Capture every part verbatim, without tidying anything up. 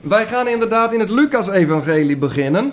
Wij gaan inderdaad in het Lucas-evangelie beginnen.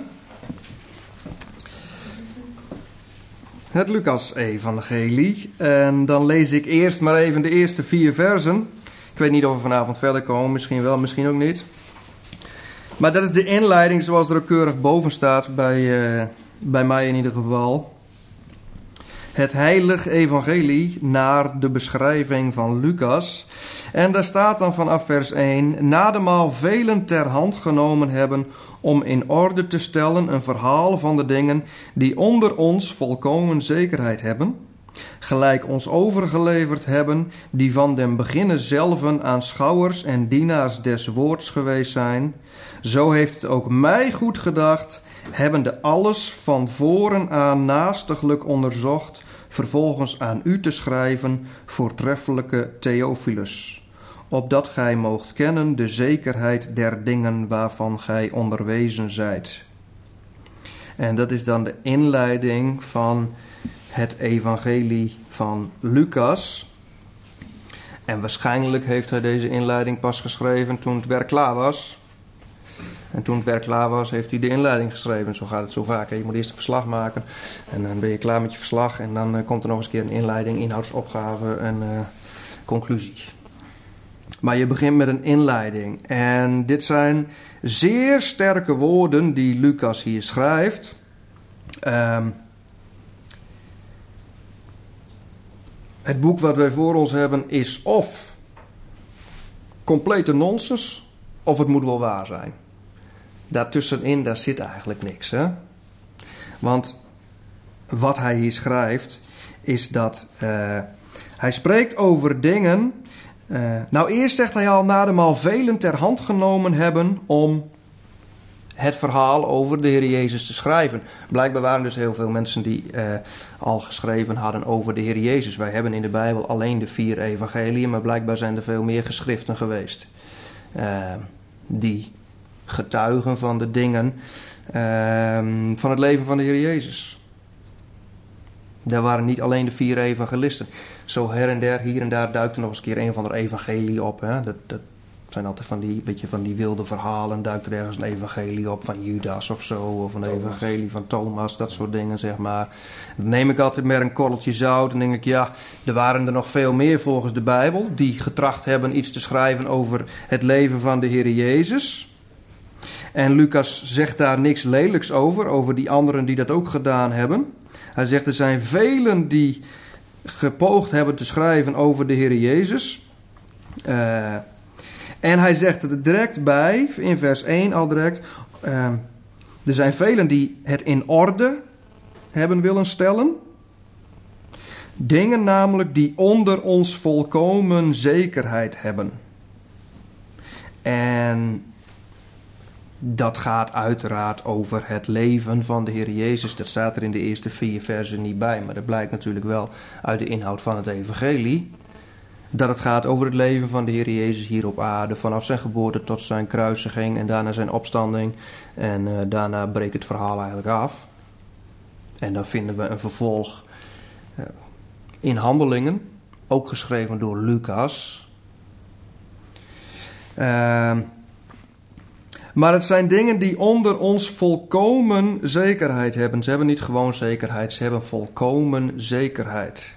Het Lucas-evangelie. En dan lees ik eerst maar even de eerste vier versen. Ik weet niet of we vanavond verder komen. Misschien wel, misschien ook niet. Maar dat is de inleiding zoals er ook keurig boven staat. Bij, uh, bij mij in ieder geval. Het heilige evangelie naar de beschrijving van Lucas. En daar staat dan vanaf vers één. Nademaal velen ter hand genomen hebben om in orde te stellen een verhaal van de dingen die onder ons volkomen zekerheid hebben. Gelijk ons overgeleverd hebben, die van den beginne zelven aanschouwers en dienaars des woords geweest zijn. Zo heeft het ook mij goed gedacht, hebbende alles van voren aan naastiglijk onderzocht, vervolgens aan u te schrijven, voortreffelijke Theophilus, opdat gij moogt kennen de zekerheid der dingen waarvan gij onderwezen zijt. En dat is dan de inleiding van het evangelie van Lucas. En waarschijnlijk heeft hij deze inleiding pas geschreven toen het werk klaar was. En toen het werk klaar was, heeft hij de inleiding geschreven. Zo gaat het zo vaak. Hè? Je moet eerst een verslag maken. En dan ben je klaar met je verslag. En dan uh, komt er nog eens een keer een inleiding, inhoudsopgave en uh, conclusie. Maar je begint met een inleiding. En dit zijn zeer sterke woorden die Lucas hier schrijft. Um, het boek wat wij voor ons hebben is of complete nonsens, of het moet wel waar zijn. Daartussenin, daar zit eigenlijk niks. Hè? Want wat hij hier schrijft, is dat uh, hij spreekt over dingen. Uh, nou, eerst zegt hij al, nademaal velen ter hand genomen hebben om het verhaal over de Heer Jezus te schrijven. Blijkbaar waren dus heel veel mensen die uh, al geschreven hadden over de Heer Jezus. Wij hebben in de Bijbel alleen de vier evangeliën, maar blijkbaar zijn er veel meer geschriften geweest. Uh, die getuigen van de dingen uh, van het leven van de Heer Jezus. Daar waren niet alleen de vier evangelisten. Zo her en der, hier en daar duikt er nog eens een keer een of ander evangelie op. Hè? Dat, dat zijn altijd van die, beetje van die wilde verhalen. Duikt er ergens een evangelie op van Judas of zo. Of een Thomas. Evangelie van Thomas, dat soort dingen, zeg maar. Dan neem ik altijd met een korreltje zout en denk ik, ja, er waren er nog veel meer volgens de Bijbel. Die getracht hebben iets te schrijven over het leven van de Heer Jezus. En Lucas zegt daar niks lelijks over, over die anderen die dat ook gedaan hebben. Hij zegt, er zijn velen die gepoogd hebben te schrijven over de Heer Jezus. Uh, en hij zegt er direct bij, in vers één al direct, uh, er zijn velen die het in orde hebben willen stellen. Dingen namelijk die onder ons volkomen zekerheid hebben. En dat gaat uiteraard over het leven van de Heer Jezus. Dat staat er in de eerste vier versen niet bij. Maar dat blijkt natuurlijk wel uit de inhoud van het evangelie. Dat het gaat over het leven van de Heer Jezus hier op aarde. Vanaf zijn geboorte tot zijn kruisiging en daarna zijn opstanding. En uh, daarna breekt het verhaal eigenlijk af. En dan vinden we een vervolg uh, in Handelingen. Ook geschreven door Lucas. Uh, Maar het zijn dingen die onder ons volkomen zekerheid hebben. Ze hebben niet gewoon zekerheid, ze hebben volkomen zekerheid.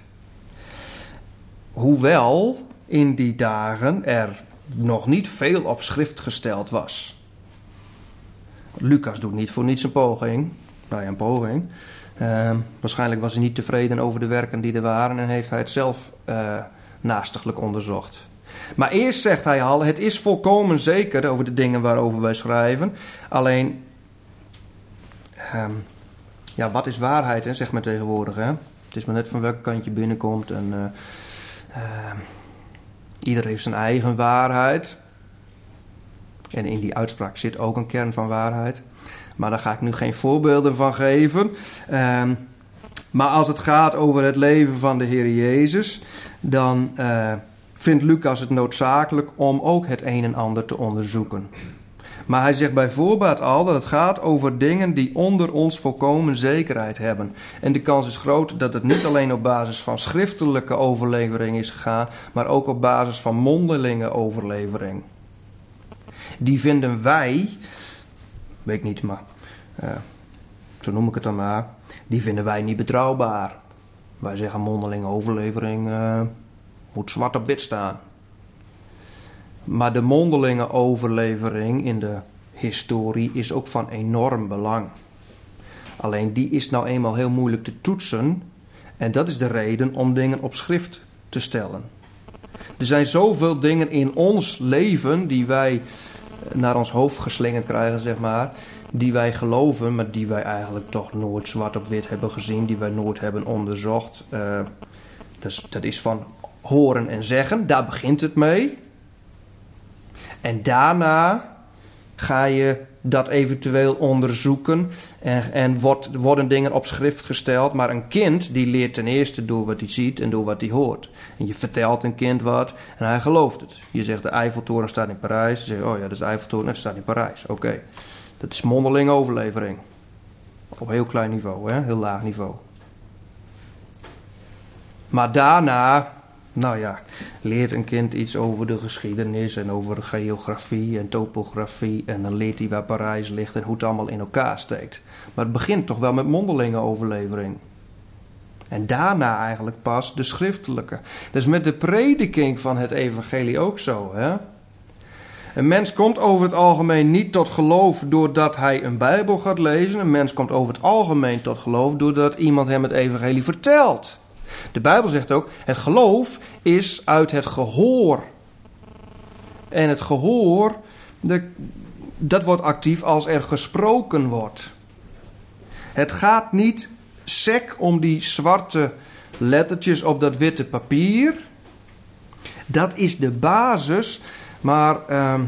Hoewel in die dagen er nog niet veel op schrift gesteld was. Lucas doet niet voor niets een poging. Nou ja, een poging. Uh, waarschijnlijk was hij niet tevreden over de werken die er waren en heeft hij het zelf uh, naastiglijk onderzocht. Maar eerst zegt hij al, het is volkomen zeker over de dingen waarover wij schrijven. Alleen, um, ja, wat is waarheid, hè, zegt men tegenwoordig. Hè? Het is maar net van welk kant je binnenkomt. En, uh, uh, ieder heeft zijn eigen waarheid. En in die uitspraak zit ook een kern van waarheid. Maar daar ga ik nu geen voorbeelden van geven. Um, maar als het gaat over het leven van de Heer Jezus, dan Uh, vindt Lucas het noodzakelijk om ook het een en ander te onderzoeken. Maar hij zegt bij voorbaat al dat het gaat over dingen die onder ons volkomen zekerheid hebben. En de kans is groot dat het niet alleen op basis van schriftelijke overlevering is gegaan, maar ook op basis van mondelinge overlevering. die vinden wij, weet ik niet, maar uh, zo noem ik het dan maar, die vinden wij niet betrouwbaar. Wij zeggen mondelinge overlevering uh, moet zwart op wit staan. Maar de mondelinge overlevering in de historie is ook van enorm belang. Alleen die is nou eenmaal heel moeilijk te toetsen. En dat is de reden om dingen op schrift te stellen. Er zijn zoveel dingen in ons leven die wij naar ons hoofd geslingerd krijgen, zeg maar. Die wij geloven, maar die wij eigenlijk toch nooit zwart op wit hebben gezien. Die wij nooit hebben onderzocht. Uh, dus, dat is van horen en zeggen. Daar begint het mee. En daarna ga je dat eventueel onderzoeken en, en wordt, worden dingen op schrift gesteld. Maar een kind die leert ten eerste door wat hij ziet en door wat hij hoort. En je vertelt een kind wat en hij gelooft het. Je zegt de Eiffeltoren staat in Parijs. Je zegt, oh ja, dat is de Eiffeltoren, dat staat in Parijs. Oké, okay. Dat is mondelinge overlevering. Op heel klein niveau, hè? Heel laag niveau. Maar daarna, nou ja, leert een kind iets over de geschiedenis en over geografie en topografie. En dan leert hij waar Parijs ligt en hoe het allemaal in elkaar steekt. Maar het begint toch wel met mondelinge overlevering. En daarna eigenlijk pas de schriftelijke. Dat is met de prediking van het evangelie ook zo, hè? Een mens komt over het algemeen niet tot geloof doordat hij een Bijbel gaat lezen. Een mens komt over het algemeen tot geloof doordat iemand hem het evangelie vertelt. De Bijbel zegt ook, het geloof is uit het gehoor. En het gehoor, de, dat wordt actief als er gesproken wordt. Het gaat niet sec om die zwarte lettertjes op dat witte papier. Dat is de basis, maar uh,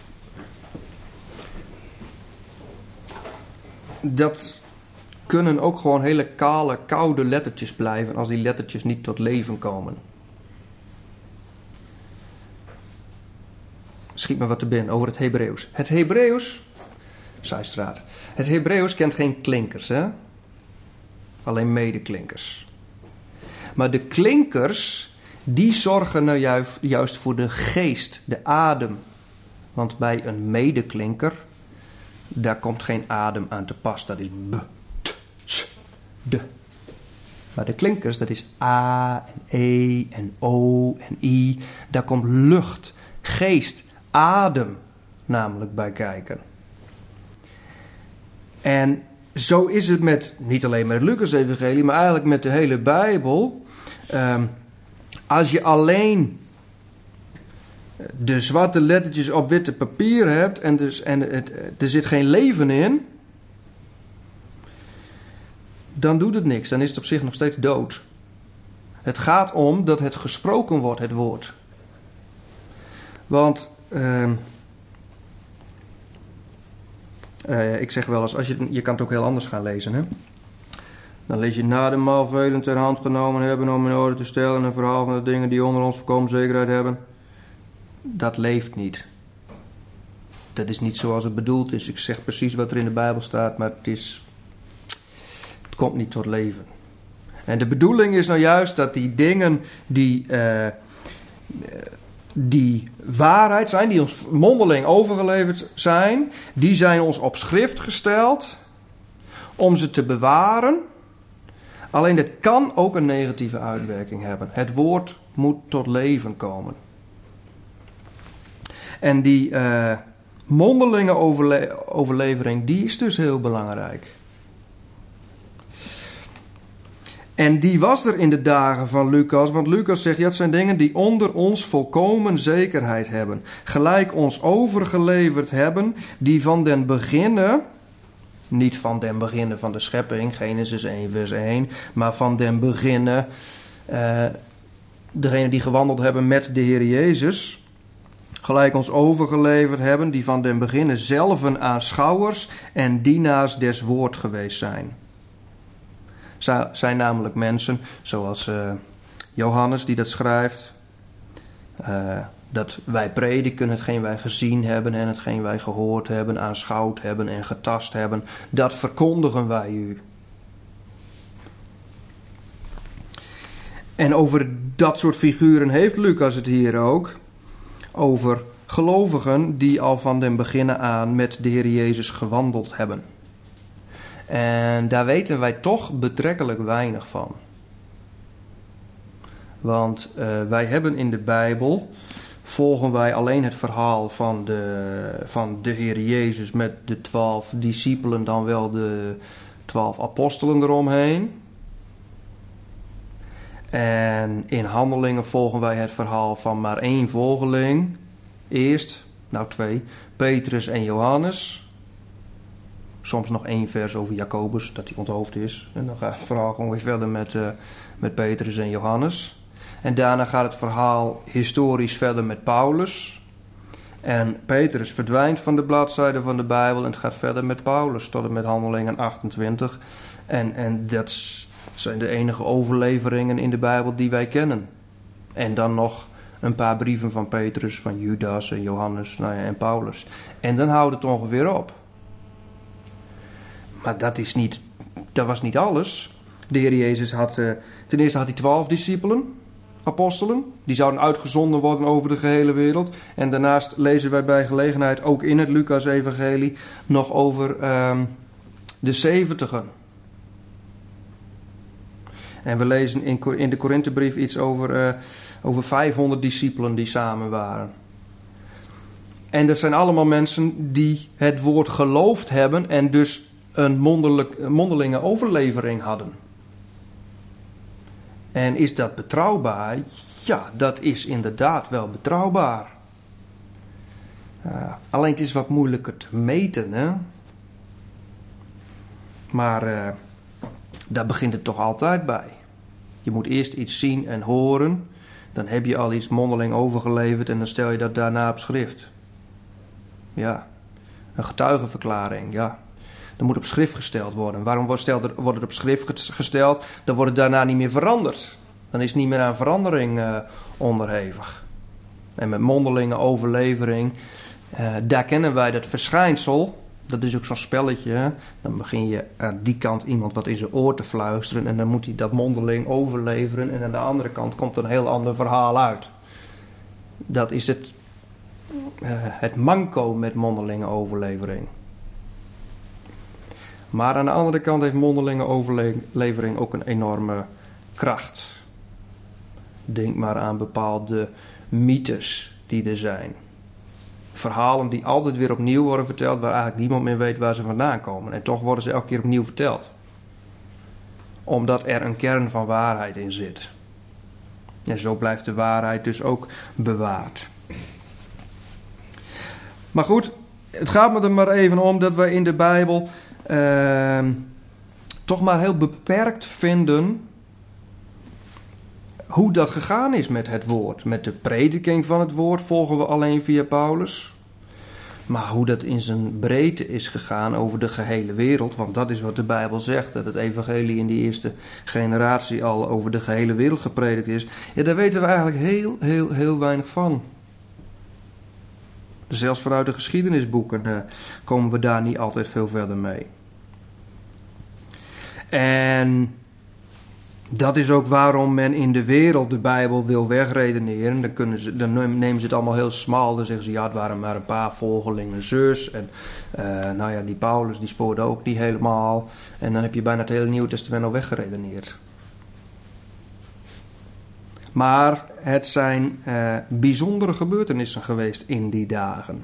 dat kunnen ook gewoon hele kale, koude lettertjes blijven als die lettertjes niet tot leven komen. Schiet me wat te binnen over het Hebreeuws. Het Hebreeuws, Zijstraat. Het Hebreeuws kent geen klinkers, hè? Alleen medeklinkers. Maar de klinkers, die zorgen nou juist, juist voor de geest, de adem. Want bij een medeklinker, daar komt geen adem aan te pas. Dat is b, t, s, de. Maar de klinkers, dat is a en e en o en i. Daar komt lucht, geest, adem namelijk bij kijken. En zo is het met, niet alleen met het Lucas-evangelie, maar eigenlijk met de hele Bijbel. Um, als je alleen de zwarte lettertjes op witte papier hebt en, dus, en het, er zit geen leven in, dan doet het niks. Dan is het op zich nog steeds dood. Het gaat om dat het gesproken wordt, het woord. Want Uh, uh, ik zeg wel eens, als je, je kan het ook heel anders gaan lezen. Hè? Dan lees je na de maal velen ter hand genomen hebben om in orde te stellen een verhaal van de dingen die onder ons volkomen zekerheid hebben. Dat leeft niet. Dat is niet zoals het bedoeld is. Ik zeg precies wat er in de Bijbel staat, maar het is, het komt niet tot leven. En de bedoeling is nou juist dat die dingen die Uh, die waarheid zijn, die ons mondeling overgeleverd zijn, die zijn ons op schrift gesteld om ze te bewaren. Alleen dat kan ook een negatieve uitwerking hebben. Het woord moet tot leven komen. En die uh, mondelinge overle- overlevering, die is dus heel belangrijk. En die was er in de dagen van Lucas, want Lucas zegt, ja, het zijn dingen die onder ons volkomen zekerheid hebben. Gelijk ons overgeleverd hebben, die van den beginnen, niet van den beginnen van de schepping, Genesis één vers één, maar van den beginnen, uh, degene die gewandeld hebben met de Heer Jezus, gelijk ons overgeleverd hebben, die van den beginnen zelven aanschouwers en dienaars des woord geweest zijn. Zijn namelijk mensen zoals uh, Johannes die dat schrijft. Uh, dat wij prediken hetgeen wij gezien hebben en hetgeen wij gehoord hebben, aanschouwd hebben en getast hebben. Dat verkondigen wij u. En over dat soort figuren heeft Lucas het hier ook. Over gelovigen die al van den beginne aan met de Heer Jezus gewandeld hebben. En daar weten wij toch betrekkelijk weinig van. Want uh, wij hebben in de Bijbel, volgen wij alleen het verhaal van de, van de Heer Jezus met de twaalf discipelen, dan wel de twaalf apostelen eromheen. En in Handelingen volgen wij het verhaal van maar één volgeling. Eerst, nou twee, Petrus en Johannes. Soms nog één vers over Jacobus, dat hij onthoofd is. En dan gaat het verhaal gewoon weer verder met, uh, met Petrus en Johannes. En daarna gaat het verhaal historisch verder met Paulus. En Petrus verdwijnt van de bladzijde van de Bijbel en het gaat verder met Paulus tot en met Handelingen achtentwintig. En, en dat zijn de enige overleveringen in de Bijbel die wij kennen. En dan nog een paar brieven van Petrus, van Judas en Johannes nou ja, en Paulus. En dan houdt het ongeveer op. Maar dat, is niet, dat was niet alles. De Heer Jezus had, uh, ten eerste had hij twaalf discipelen, apostelen. Die zouden uitgezonden worden over de gehele wereld. En daarnaast lezen wij bij gelegenheid, ook in het Lucas-evangelie, nog over uh, de zeventigen. En we lezen in, in de Korinthebrief iets over, uh, over vijfhonderd discipelen die samen waren. En dat zijn allemaal mensen die het woord geloofd hebben en dus een mondelinge overlevering hadden. En is dat betrouwbaar? Ja, dat is inderdaad wel betrouwbaar. Uh, alleen het is wat moeilijker te meten, hè? Maar uh, daar begint het toch altijd bij. Je moet eerst iets zien en horen. Dan heb je al iets mondeling overgeleverd en dan stel je dat daarna op schrift. Ja, een getuigenverklaring, ja. Dat moet op schrift gesteld worden. Waarom wordt het op schrift gesteld? Dan wordt het daarna niet meer veranderd. Dan is het niet meer aan verandering uh, onderhevig. En met mondelinge overlevering, uh, daar kennen wij dat verschijnsel. Dat is ook zo'n spelletje. Hè? Dan begin je aan die kant iemand wat in zijn oor te fluisteren. En dan moet hij dat mondeling overleveren. En aan de andere kant komt een heel ander verhaal uit. Dat is het, uh, het manco met mondelinge overlevering. Maar aan de andere kant heeft mondelinge overlevering ook een enorme kracht. Denk maar aan bepaalde mythes die er zijn. Verhalen die altijd weer opnieuw worden verteld, waar eigenlijk niemand meer weet waar ze vandaan komen. En toch worden ze elke keer opnieuw verteld. Omdat er een kern van waarheid in zit. En zo blijft de waarheid dus ook bewaard. Maar goed, het gaat me er maar even om dat wij in de Bijbel Uh, toch maar heel beperkt vinden hoe dat gegaan is met het woord. Met de prediking van het woord volgen we alleen via Paulus. Maar hoe dat in zijn breedte is gegaan over de gehele wereld, want dat is wat de Bijbel zegt, dat het evangelie in die eerste generatie al over de gehele wereld gepredikt is. Ja, daar weten we eigenlijk heel, heel, heel weinig van. Zelfs vanuit de geschiedenisboeken uh, komen we daar niet altijd veel verder mee. En dat is ook waarom men in de wereld de Bijbel wil wegredeneren. Dan, kunnen ze, dan nemen ze het allemaal heel smal. Dan zeggen ze, ja, het waren maar een paar volgelingen zus. En uh, nou ja, die Paulus, die spoorde ook niet helemaal. En dan heb je bijna het hele Nieuwe Testament al weggeredeneerd. Maar het zijn uh, bijzondere gebeurtenissen geweest in die dagen.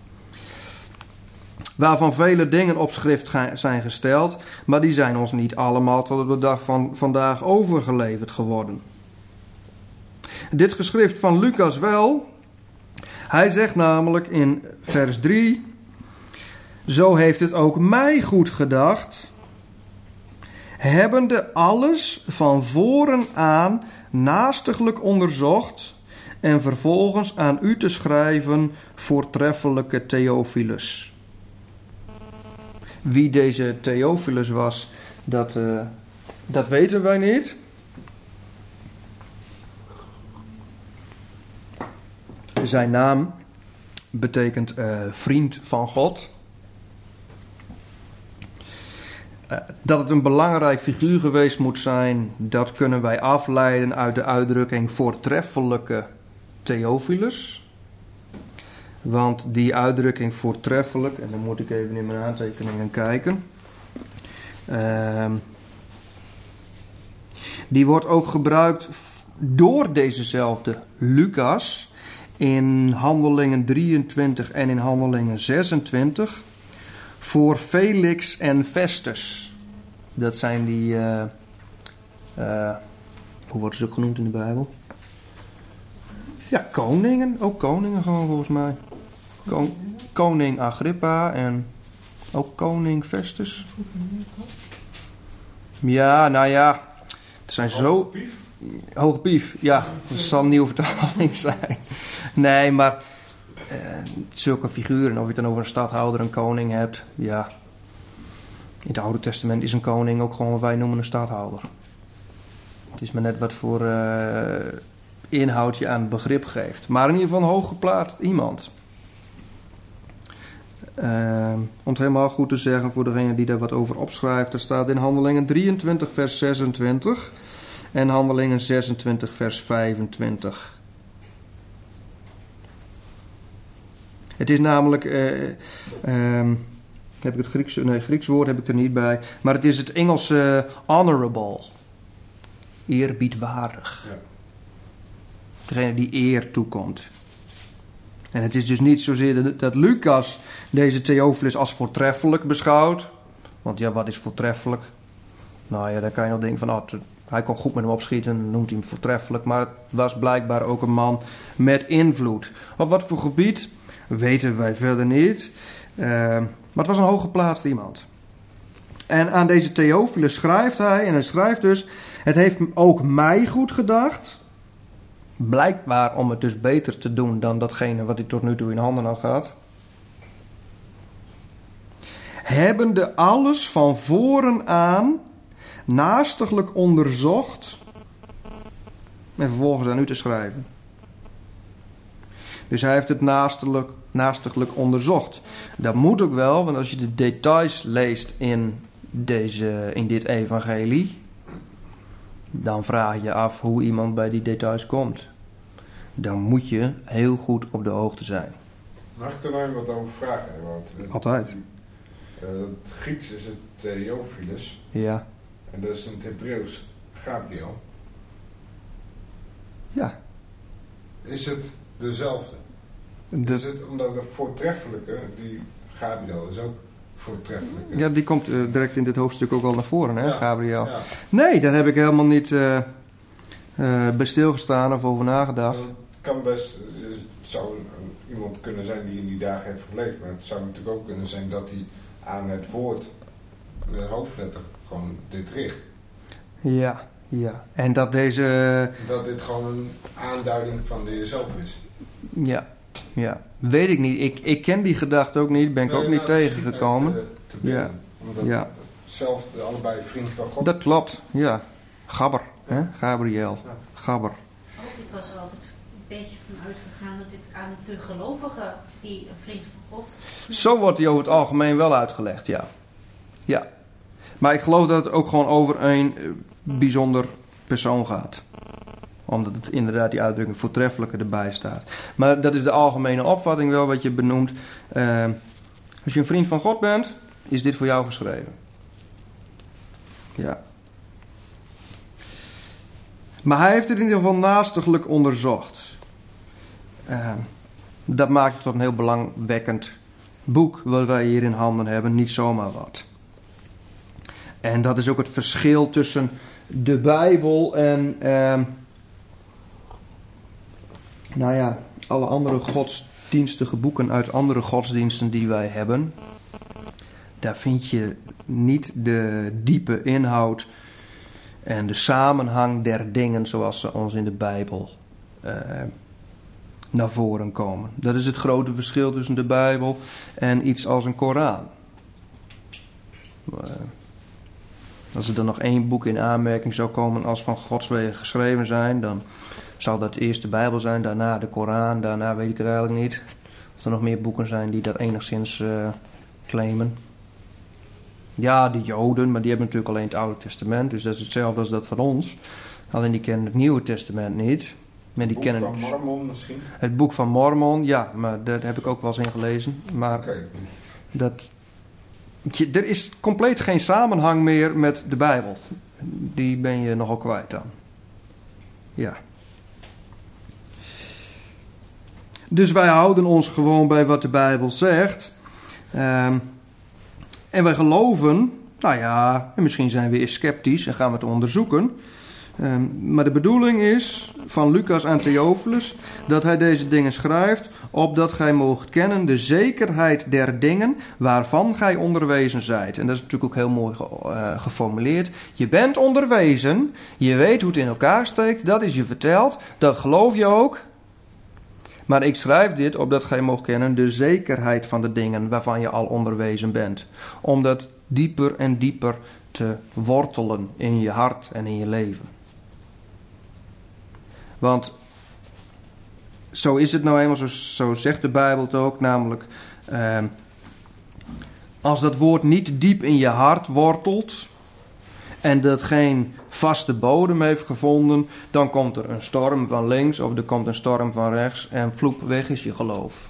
Waarvan vele dingen op schrift zijn gesteld, maar die zijn ons niet allemaal tot op de dag van vandaag overgeleverd geworden. Dit geschrift van Lucas wel. Hij zegt namelijk in vers drie: zo heeft het ook mij goed gedacht, hebbende alles van voren aan naastiglijk onderzocht en vervolgens aan u te schrijven, voortreffelijke Theophilus. Wie deze Theophilus was, dat, uh, dat weten wij niet. Zijn naam betekent uh, vriend van God. Uh, dat het een belangrijk figuur geweest moet zijn, dat kunnen wij afleiden uit de uitdrukking voortreffelijke Theophilus. Want die uitdrukking voortreffelijk, en dan moet ik even in mijn aantekeningen kijken. Uh, die wordt ook gebruikt door dezezelfde Lucas in Handelingen drieëntwintig en in Handelingen zesentwintig voor Felix en Festus. Dat zijn die, uh, uh, hoe worden ze ook genoemd in de Bijbel? Ja, koningen. Ook koningen gewoon volgens mij. Kon, koning Agrippa en ook koning Festus. Ja, nou ja. Het zijn zo... Hoge pief? Hoge pief, ja. Dat zal een nieuwe vertaling zijn. Nee, maar... Uh, zulke figuren, of je het dan over een stadhouder, een koning hebt. Ja. In het Oude Testament is een koning ook gewoon wat wij noemen een stadhouder. Het is maar net wat voor... Uh, inhoud je aan het begrip geeft. Maar in ieder geval een hooggeplaatst iemand. Uh, om het helemaal goed te zeggen voor degene die daar wat over opschrijft. Er staat in Handelingen drieëntwintig vers zesentwintig en Handelingen zesentwintig vers vijfentwintig. Het is namelijk... Uh, uh, heb ik het Grieks, nee, Grieks woord heb ik er niet bij. Maar het is het Engelse honorable. Eerbiedwaardig. Ja. Degene die eer toekomt. En het is dus niet zozeer dat, dat Lucas deze Theophilus als voortreffelijk beschouwt. Want ja, wat is voortreffelijk? Nou ja, dan kan je nog denken van... Oh, hij kon goed met hem opschieten, noemt hij hem voortreffelijk. Maar het was blijkbaar ook een man met invloed. Op wat voor gebied weten wij verder niet. Uh, maar het was een hooggeplaatst iemand. En aan deze Theophilus schrijft hij, en hij schrijft dus... Het heeft ook mij goed gedacht... Blijkbaar om het dus beter te doen dan datgene wat hij tot nu toe in handen had gehad. Hebbende alles van voren aan naastiglijk onderzocht en vervolgens aan u te schrijven. Dus hij heeft het naastiglijk, naastiglijk onderzocht. Dat moet ook wel, want als je de details leest in, deze, in dit evangelie... dan vraag je je af hoe iemand bij die details komt. Dan moet je heel goed op de hoogte zijn. Mag ik er nou wat over vragen? Want, uh, Altijd. Uh, het Grieks is het Theophilus. Ja. En dat is in het Hebreeuws Gabriel. Ja. Is het dezelfde? De... Is het omdat de voortreffelijke, die Gabriel is ook voortreffelijke. Ja, die komt uh, direct in dit hoofdstuk ook al naar voren, hè, ja. Gabriel. Ja. Nee, daar heb ik helemaal niet uh, uh, bij stilgestaan of over nagedacht. Het kan best, het zou een, een, iemand kunnen zijn die in die dagen heeft geleefd, maar het zou natuurlijk ook kunnen zijn dat hij aan het woord, de hoofdletter, gewoon dit richt. Ja, ja. En dat deze... Dat dit gewoon een aanduiding van de Heer zelf is. Ja, ja. Weet ik niet. Ik, ik ken die gedachte ook niet. Ben ik nee, ook niet nou, tegengekomen. Te, te binnen, ja. Omdat ja. zelf allebei vriend van God. Dat klopt, ja. Gabber, ja. Hè? Gabriel. Ja. Gabber. Oh, ik was er altijd een beetje van uitgegaan dat dit aan de gelovigen die een vriend van God... Zo wordt hij over het algemeen wel uitgelegd, ja. Ja. Maar ik geloof dat het ook gewoon over een bijzonder persoon gaat. Omdat het inderdaad die uitdrukking voortreffelijke erbij staat. Maar dat is de algemene opvatting wel wat je benoemt. Uh, als je een vriend van God bent, is dit voor jou geschreven. Ja. Maar hij heeft het in ieder geval naastiglijk onderzocht. Uh, dat maakt het tot een heel belangwekkend boek wat wij hier in handen hebben. Niet zomaar wat. En dat is ook het verschil tussen de Bijbel en... Uh, nou ja, alle andere godsdienstige boeken uit andere godsdiensten die wij hebben. Daar vind je niet de diepe inhoud en de samenhang der dingen zoals ze ons in de Bijbel uh, naar voren komen. Dat is het grote verschil tussen de Bijbel en iets als een Koran. Uh, als er dan nog één boek in aanmerking zou komen als van Gods wegen geschreven zijn, dan zal dat eerst de Bijbel zijn, daarna de Koran, daarna weet ik het eigenlijk niet. Of er nog meer boeken zijn die dat enigszins uh, claimen. Ja, de Joden, maar die hebben natuurlijk alleen het Oude Testament, dus dat is hetzelfde als dat van ons. Alleen die kennen het Nieuwe Testament niet. Maar die Het boek kennen van dus. Mormon misschien? Het boek van Mormon, ja, maar daar heb ik ook wel eens in gelezen. Maar Oké. dat, je, er is compleet geen samenhang meer met de Bijbel. Die ben je nogal kwijt dan. Ja. Dus wij houden ons gewoon bij wat de Bijbel zegt. Um, en wij geloven, nou ja, en misschien zijn we eens sceptisch en gaan we het onderzoeken. Um, maar de bedoeling is van Lucas aan Theophilus dat hij deze dingen schrijft, opdat gij moogt kennen de zekerheid der dingen waarvan gij onderwezen zijt. En dat is natuurlijk ook heel mooi ge, uh, geformuleerd. Je bent onderwezen, je weet hoe het in elkaar steekt, dat is je verteld, dat geloof je ook. Maar ik schrijf dit opdat gij moogt kennen de zekerheid van de dingen waarvan je al onderwezen bent. Om dat dieper en dieper te wortelen in je hart en in je leven. Want zo is het nou eenmaal, zo, zo zegt de Bijbel het ook, namelijk eh, als dat woord niet diep in je hart wortelt en dat geen vaste bodem heeft gevonden, dan komt er een storm van links of er komt een storm van rechts en vloep, weg is je geloof.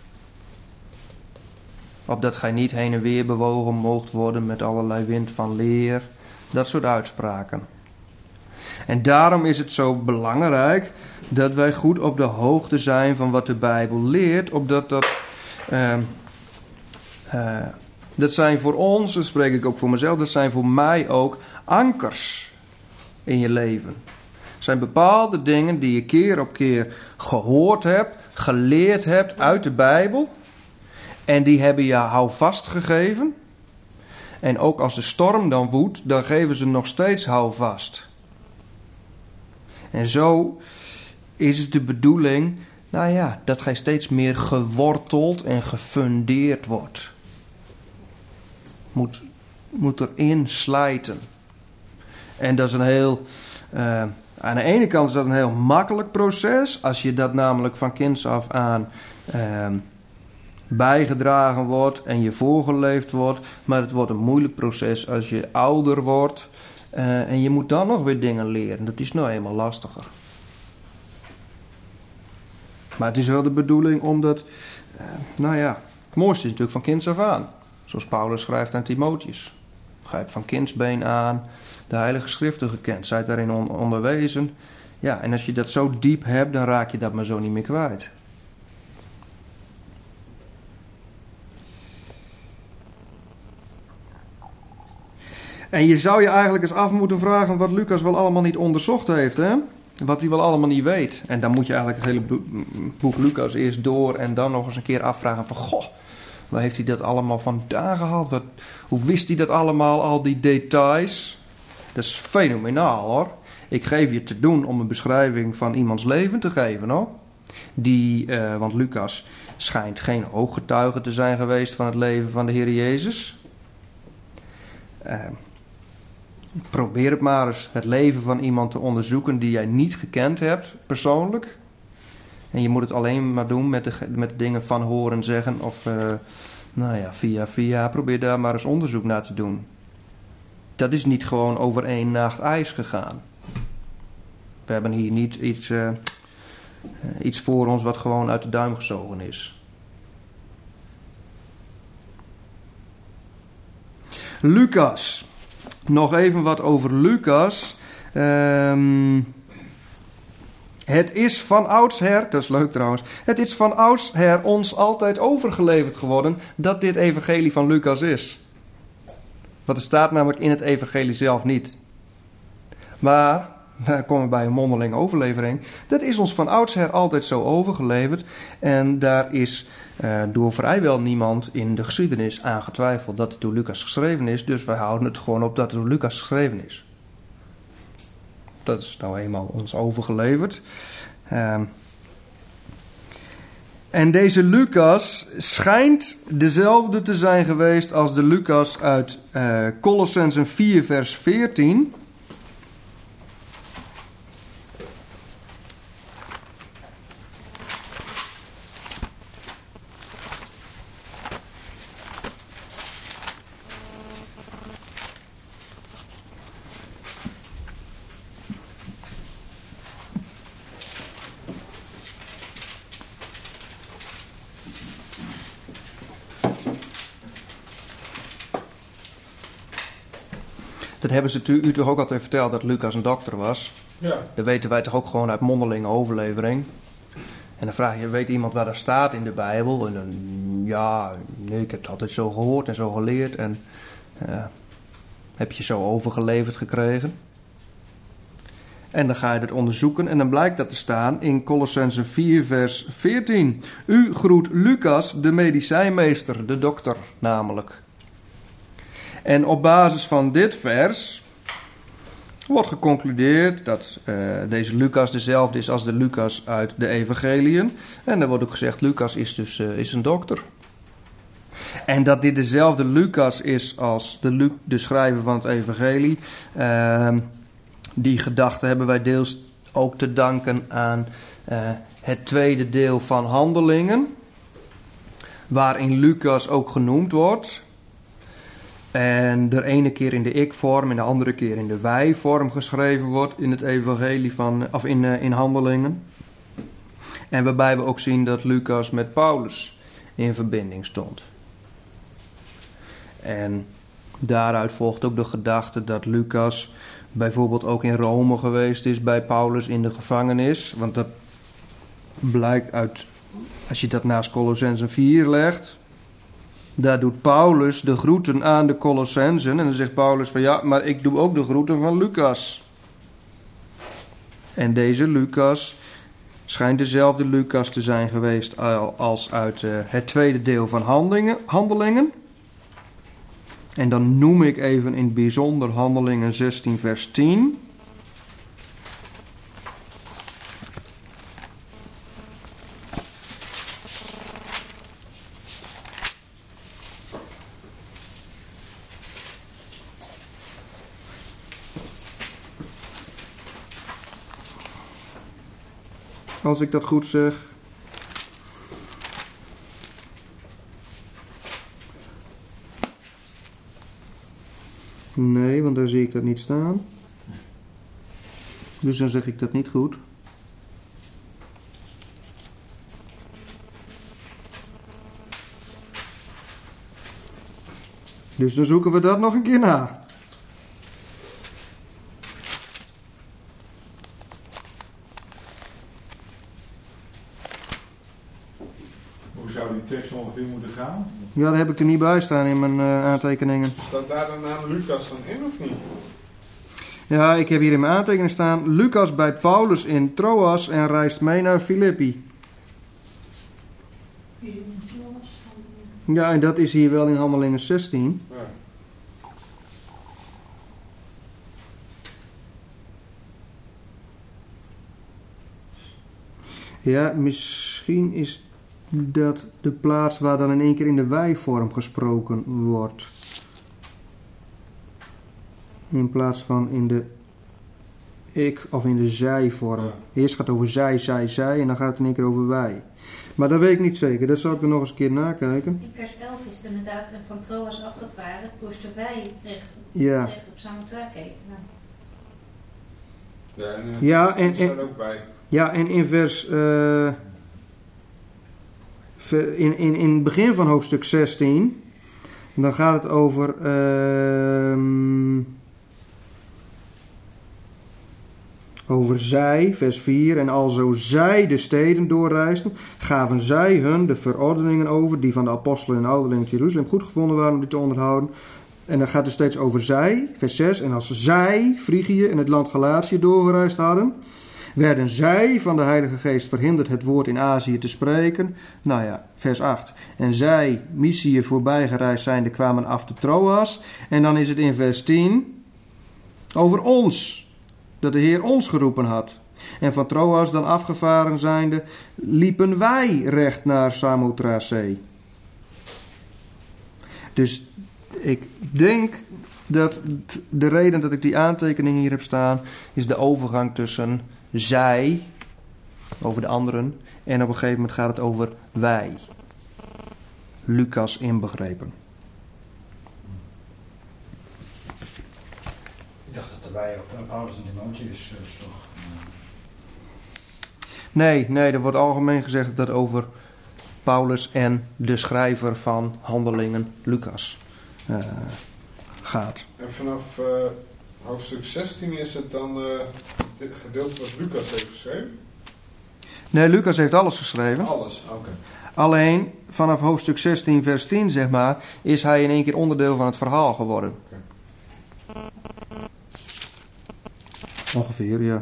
Opdat gij niet heen en weer bewogen moogt worden met allerlei wind van leer, dat soort uitspraken. En daarom is het zo belangrijk dat wij goed op de hoogte zijn van wat de Bijbel leert, opdat dat, uh, uh, dat zijn voor ons, dat spreek ik ook voor mezelf, dat zijn voor mij ook ankers in je leven. Er zijn bepaalde dingen die je keer op keer gehoord hebt, geleerd hebt uit de Bijbel, en die hebben je houvast gegeven. En ook als de storm dan woedt, dan geven ze nog steeds houvast. En zo is het de bedoeling, nou ja, dat gij steeds meer geworteld en gefundeerd wordt. Moet, moet erin slijten. En dat is een heel, uh, aan de ene kant is dat een heel makkelijk proces, als je dat namelijk van kinds af aan uh, bijgedragen wordt en je voorgeleefd wordt. Maar het wordt een moeilijk proces als je ouder wordt. Uh, en je moet dan nog weer dingen leren. Dat is nou eenmaal lastiger. Maar het is wel de bedoeling omdat, uh, nou ja, het mooiste is natuurlijk van kinds af aan. Zoals Paulus schrijft aan Timotheus. Gij hebt van kindsbeen aan de Heilige Schriften gekend. Zijt daarin on- onderwezen. Ja, en als je dat zo diep hebt, dan raak je dat maar zo niet meer kwijt. En je zou je eigenlijk eens af moeten vragen wat Lucas wel allemaal niet onderzocht heeft, hè? Wat hij wel allemaal niet weet. En dan moet je eigenlijk het hele boek Lucas eerst door en dan nog eens een keer afvragen van, goh, waar heeft hij dat allemaal vandaan gehaald? Wat, hoe wist hij dat allemaal, al die details? Dat is fenomenaal, hoor. Ik geef je te doen om een beschrijving van iemands leven te geven, hoor. Die, uh, want Lucas schijnt geen ooggetuige te zijn geweest van het leven van de Heer Jezus. Uh, probeer het maar eens, het leven van iemand te onderzoeken die jij niet gekend hebt, persoonlijk. En je moet het alleen maar doen met de, met de dingen van horen zeggen of uh, nou ja, via via. Probeer daar maar eens onderzoek naar te doen. Dat is niet gewoon over één nacht ijs gegaan. We hebben hier niet iets, uh, iets voor ons wat gewoon uit de duim gezogen is. Lucas. Nog even wat over Lucas. Um, het is van oudsher, dat is leuk trouwens, het is van oudsher ons altijd overgeleverd geworden dat dit evangelie van Lucas is. Want er staat namelijk in het evangelie zelf niet. Maar, daar komen we bij een mondelinge overlevering, dat is ons van oudsher altijd zo overgeleverd. En daar is uh, door vrijwel niemand in de geschiedenis aan getwijfeld dat het door Lucas geschreven is. Dus wij houden het gewoon op dat het door Lucas geschreven is. Dat is nou eenmaal ons overgeleverd. Uh, en deze Lucas schijnt dezelfde te zijn geweest als de Lucas uit uh, Colossenzen vier vers veertien. Dat hebben ze u toch ook altijd verteld, dat Lucas een dokter was. Ja. Dat weten wij toch ook gewoon uit mondelinge overlevering. En dan vraag je, weet iemand waar dat staat in de Bijbel? En dan, ja, nee, ik heb het altijd zo gehoord en zo geleerd. En uh, heb je zo overgeleverd gekregen. En dan ga je het onderzoeken en dan blijkt dat te staan in Colossenzen vier vers veertien. U groet Lucas, de medicijnmeester, de dokter namelijk. En op basis van dit vers wordt geconcludeerd dat uh, deze Lucas dezelfde is als de Lucas uit de evangeliën. En er wordt ook gezegd, Lucas is dus uh, is een dokter. En dat dit dezelfde Lucas is als de, Lu- de schrijver van het evangelie. Uh, die gedachte hebben wij deels ook te danken aan uh, het tweede deel van Handelingen. Waarin Lucas ook genoemd wordt. En de ene keer in de ik-vorm en de andere keer in de wij-vorm geschreven wordt in het evangelie van, of in, uh, in Handelingen. En waarbij we ook zien dat Lucas met Paulus in verbinding stond. En daaruit volgt ook de gedachte dat Lucas bijvoorbeeld ook in Rome geweest is bij Paulus in de gevangenis. Want dat blijkt uit, als je dat naast Colossenzen vier legt. Daar doet Paulus de groeten aan de Colossenzen. En dan zegt Paulus van ja, maar ik doe ook de groeten van Lucas. En deze Lucas schijnt dezelfde Lucas te zijn geweest als uit uh, het tweede deel van handelingen, handelingen. En dan noem ik even in het bijzonder Handelingen zestien vers tien. Als ik dat goed zeg. Nee, want daar zie ik dat niet staan. Dus dan zeg ik dat niet goed. Dus dan zoeken we dat nog een keer na. Hoe zou die tekst ongeveer moeten gaan? Ja, daar heb ik er niet bij staan in mijn uh, aantekeningen. Staat daar de naam Lucas dan in of niet? Ja, ik heb hier in mijn aantekeningen staan. Lucas bij Paulus in Troas en reist mee naar Filippi. Ja, en dat is hier wel in Handelingen zestien. Ja. Ja, misschien is dat de plaats waar dan in één keer in de wij-vorm gesproken wordt. In plaats van in de ik of in de zij-vorm. Ja. Eerst gaat het over zij, zij, zij en dan gaat het in één keer over wij. Maar dat weet ik niet zeker, dat zal ik er nog eens een keer nakijken. In vers elf is het inderdaad van Troas afgevaren, koesten wij recht, Ja. recht op Samothrace kijken. Nou, Ja, en, uh, Ja, en- staat en- ook bij. Ja, en in vers... Uh, in, in, in het begin van hoofdstuk zestien... Dan gaat het over... Uh, over zij, vers vier. En alzo zij de steden doorreisden, gaven zij hun de verordeningen over... die van de apostelen en ouderlingen in Jeruzalem goed gevonden waren om die te onderhouden. En dan gaat het steeds over zij, vers zes. En als zij Frigië en het land Galatië doorgereisd hadden... werden zij van de Heilige Geest verhinderd het woord in Azië te spreken. Nou ja, vers acht. En zij, Mysië voorbijgereisd zijnde, kwamen af te Troas. En dan is het in vers tien over ons. Dat de Heer ons geroepen had. En van Troas dan afgevaren zijnde, liepen wij recht naar Samothrace. Dus ik denk dat de reden dat ik die aantekening hier heb staan, is de overgang tussen zij, over de anderen, en op een gegeven moment gaat het over wij. Lucas inbegrepen. Ik dacht dat er wij ook Paulus en Timotheus is toch. Nee, nee, er wordt algemeen gezegd dat het over Paulus en de schrijver van Handelingen, Lucas, uh, gaat. En vanaf uh, hoofdstuk zestien is het dan uh, het gedeelte wat Lucas heeft geschreven? Nee, Lucas heeft alles geschreven. Alles, oké. Okay. Alleen vanaf hoofdstuk zestien vers tien, zeg maar, is hij in één keer onderdeel van het verhaal geworden. Okay. Ongeveer, ja.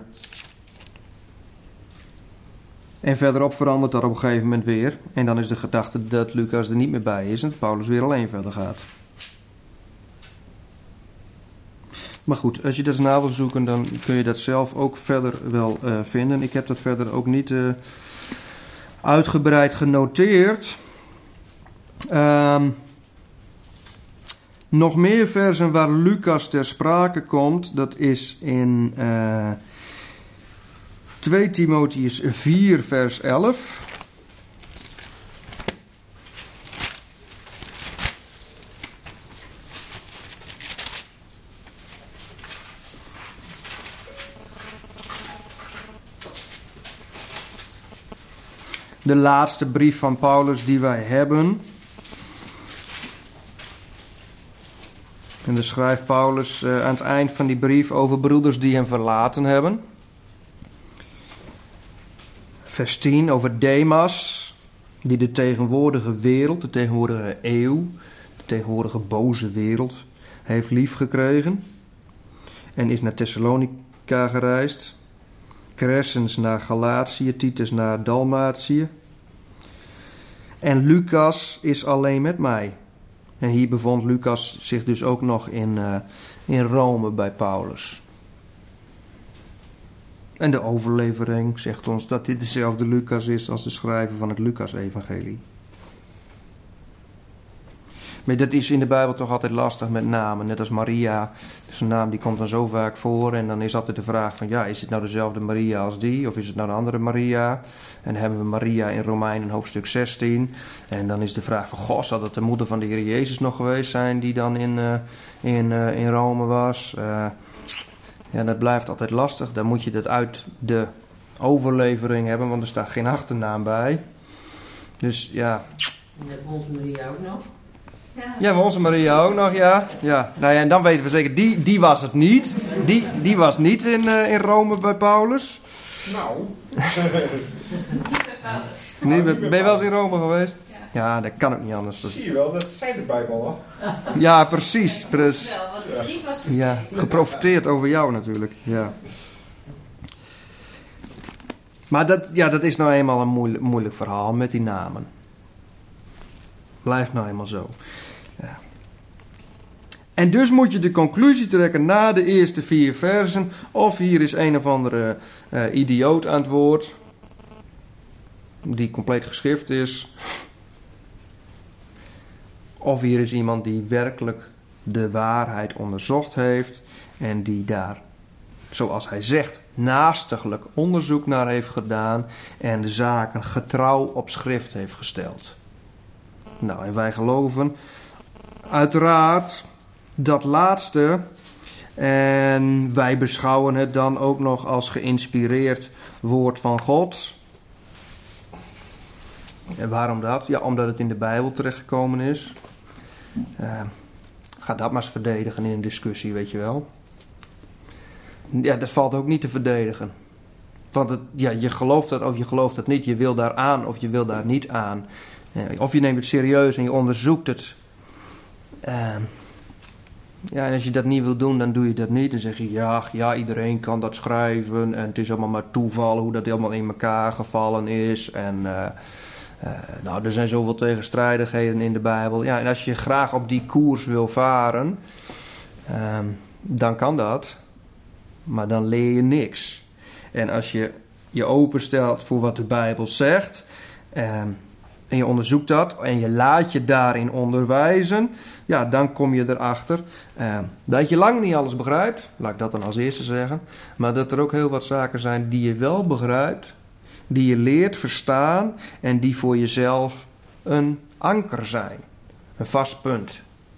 En verderop verandert dat op een gegeven moment weer. En dan is de gedachte dat Lucas er niet meer bij is en dat Paulus weer alleen verder gaat. Maar goed, als je dat na wil zoeken, dan kun je dat zelf ook verder wel uh, vinden. Ik heb dat verder ook niet uh, uitgebreid genoteerd. Um, nog meer versen waar Lucas ter sprake komt, dat is in uh, twee Timotheüs vier vers elf. De laatste brief van Paulus die wij hebben. En dan schrijft Paulus uh, aan het eind van die brief over broeders die hem verlaten hebben. Vers tien over Demas, die de tegenwoordige wereld, de tegenwoordige eeuw, de tegenwoordige boze wereld heeft liefgekregen. En is naar Thessalonica gereisd. Crescens naar Galatië, Titus naar Dalmatië. En Lucas is alleen met mij. En hier bevond Lucas zich dus ook nog in, uh, in Rome bij Paulus. En de overlevering zegt ons dat dit dezelfde Lucas is als de schrijver van het Lucas-evangelie. Maar dat is in de Bijbel toch altijd lastig met namen. Net als Maria. Zo'n naam die komt dan zo vaak voor. En dan is altijd de vraag van ja, is het nou dezelfde Maria als die? Of is het nou een andere Maria? En dan hebben we Maria in Romeinen hoofdstuk zestien. En dan is de vraag van goh, zou dat de moeder van de Heer Jezus nog geweest zijn die dan in, uh, in, uh, in Rome was? Uh, ja, dat blijft altijd lastig. Dan moet je dat uit de overlevering hebben, want er staat geen achternaam bij. Dus ja. En hebben onze Maria ook nog? Ja, Ja, maar onze Maria ook nog, ja. ja. Nou ja, en dan weten we zeker, die, die was het niet. Die, die was niet in, uh, in Rome bij Paulus. Nou. Nee, ben, ben je wel eens in Rome geweest? Ja. Ja, dat kan ook niet anders. Dat- Zie je wel, dat zei de Bijbel al. Ja, precies. precies. wel, want de brief was geschreven. Ja, geprofiteerd over jou natuurlijk. Ja. Maar dat, ja, dat is nou eenmaal een moeilijk, moeilijk verhaal met die namen. Blijft nou eenmaal zo. Ja. En dus moet je de conclusie trekken na de eerste vier versen. Of hier is een of andere uh, idioot aan het woord. Die compleet geschift is. Of hier is iemand die werkelijk de waarheid onderzocht heeft. En die daar, zoals hij zegt, naastiglijk onderzoek naar heeft gedaan. En de zaken getrouw op schrift heeft gesteld. Nou, en wij geloven uiteraard dat laatste. En wij beschouwen het dan ook nog als geïnspireerd woord van God. En waarom dat? Ja, omdat het in de Bijbel terechtgekomen is. Uh, ga dat maar eens verdedigen in een discussie, weet je wel. Ja, dat valt ook niet te verdedigen. Want het, ja, je gelooft dat of je gelooft dat niet. Je wil daar aan of je wil daar niet aan. Of je neemt het serieus en je onderzoekt het. Uh, ja, en als je dat niet wil doen, dan doe je dat niet. Dan zeg je, ja, ja, iedereen kan dat schrijven. En het is allemaal maar toeval hoe dat allemaal in elkaar gevallen is. En uh, uh, nou, er zijn zoveel tegenstrijdigheden in de Bijbel. Ja, en als je graag op die koers wil varen, uh, dan kan dat. Maar dan leer je niks. En als je je openstelt voor wat de Bijbel zegt, Uh, en je onderzoekt dat en je laat je daarin onderwijzen, ja, dan kom je erachter uh, dat je lang niet alles begrijpt, laat ik dat dan als eerste zeggen, maar dat er ook heel wat zaken zijn die je wel begrijpt, die je leert verstaan en die voor jezelf een anker zijn, een vast punt.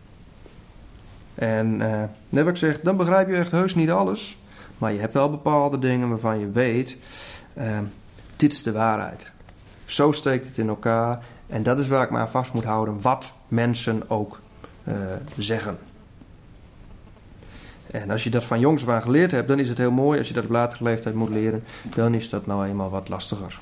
En uh, net wat ik zeg, dan begrijp je echt heus niet alles, maar je hebt wel bepaalde dingen waarvan je weet, uh, dit is de waarheid. Zo steekt het in elkaar. En dat is waar ik me aan vast moet houden. Wat mensen ook uh, zeggen. En als je dat van jongs af aan geleerd hebt, dan is het heel mooi. Als je dat op latere leeftijd moet leren, dan is dat nou eenmaal wat lastiger.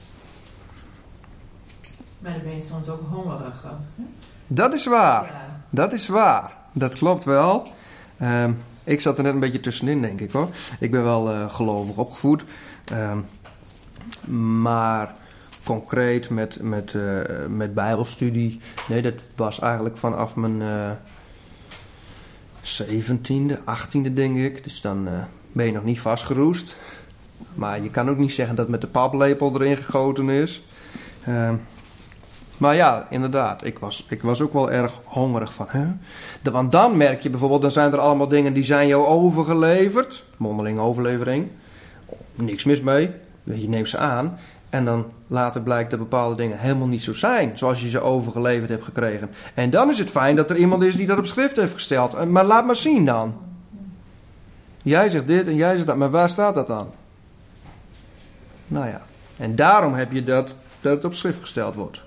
Maar dan ben je soms ook hongerig. Hè? Dat is waar. Ja. Dat is waar. Dat klopt wel. Um, ik zat er net een beetje tussenin, denk ik hoor. Ik ben wel uh, gelovig opgevoed. Um, maar concreet met, met, uh, met bijbelstudie. Nee, dat was eigenlijk vanaf mijn uh, zeventiende, achttiende denk ik. Dus dan uh, ben je nog niet vastgeroest. Maar je kan ook niet zeggen dat met de paplepel erin gegoten is. Um, Maar ja, inderdaad, ik was, ik was ook wel erg hongerig van. Hè? De, want dan merk je bijvoorbeeld, dan zijn er allemaal dingen die zijn jou overgeleverd. Mondelinge overlevering. Niks mis mee. Je neemt ze aan. En dan later blijkt dat bepaalde dingen helemaal niet zo zijn. Zoals je ze overgeleverd hebt gekregen. En dan is het fijn dat er iemand is die dat op schrift heeft gesteld. Maar laat maar zien dan. Jij zegt dit en jij zegt dat. Maar waar staat dat dan? Nou ja. En daarom heb je dat, dat het op schrift gesteld wordt.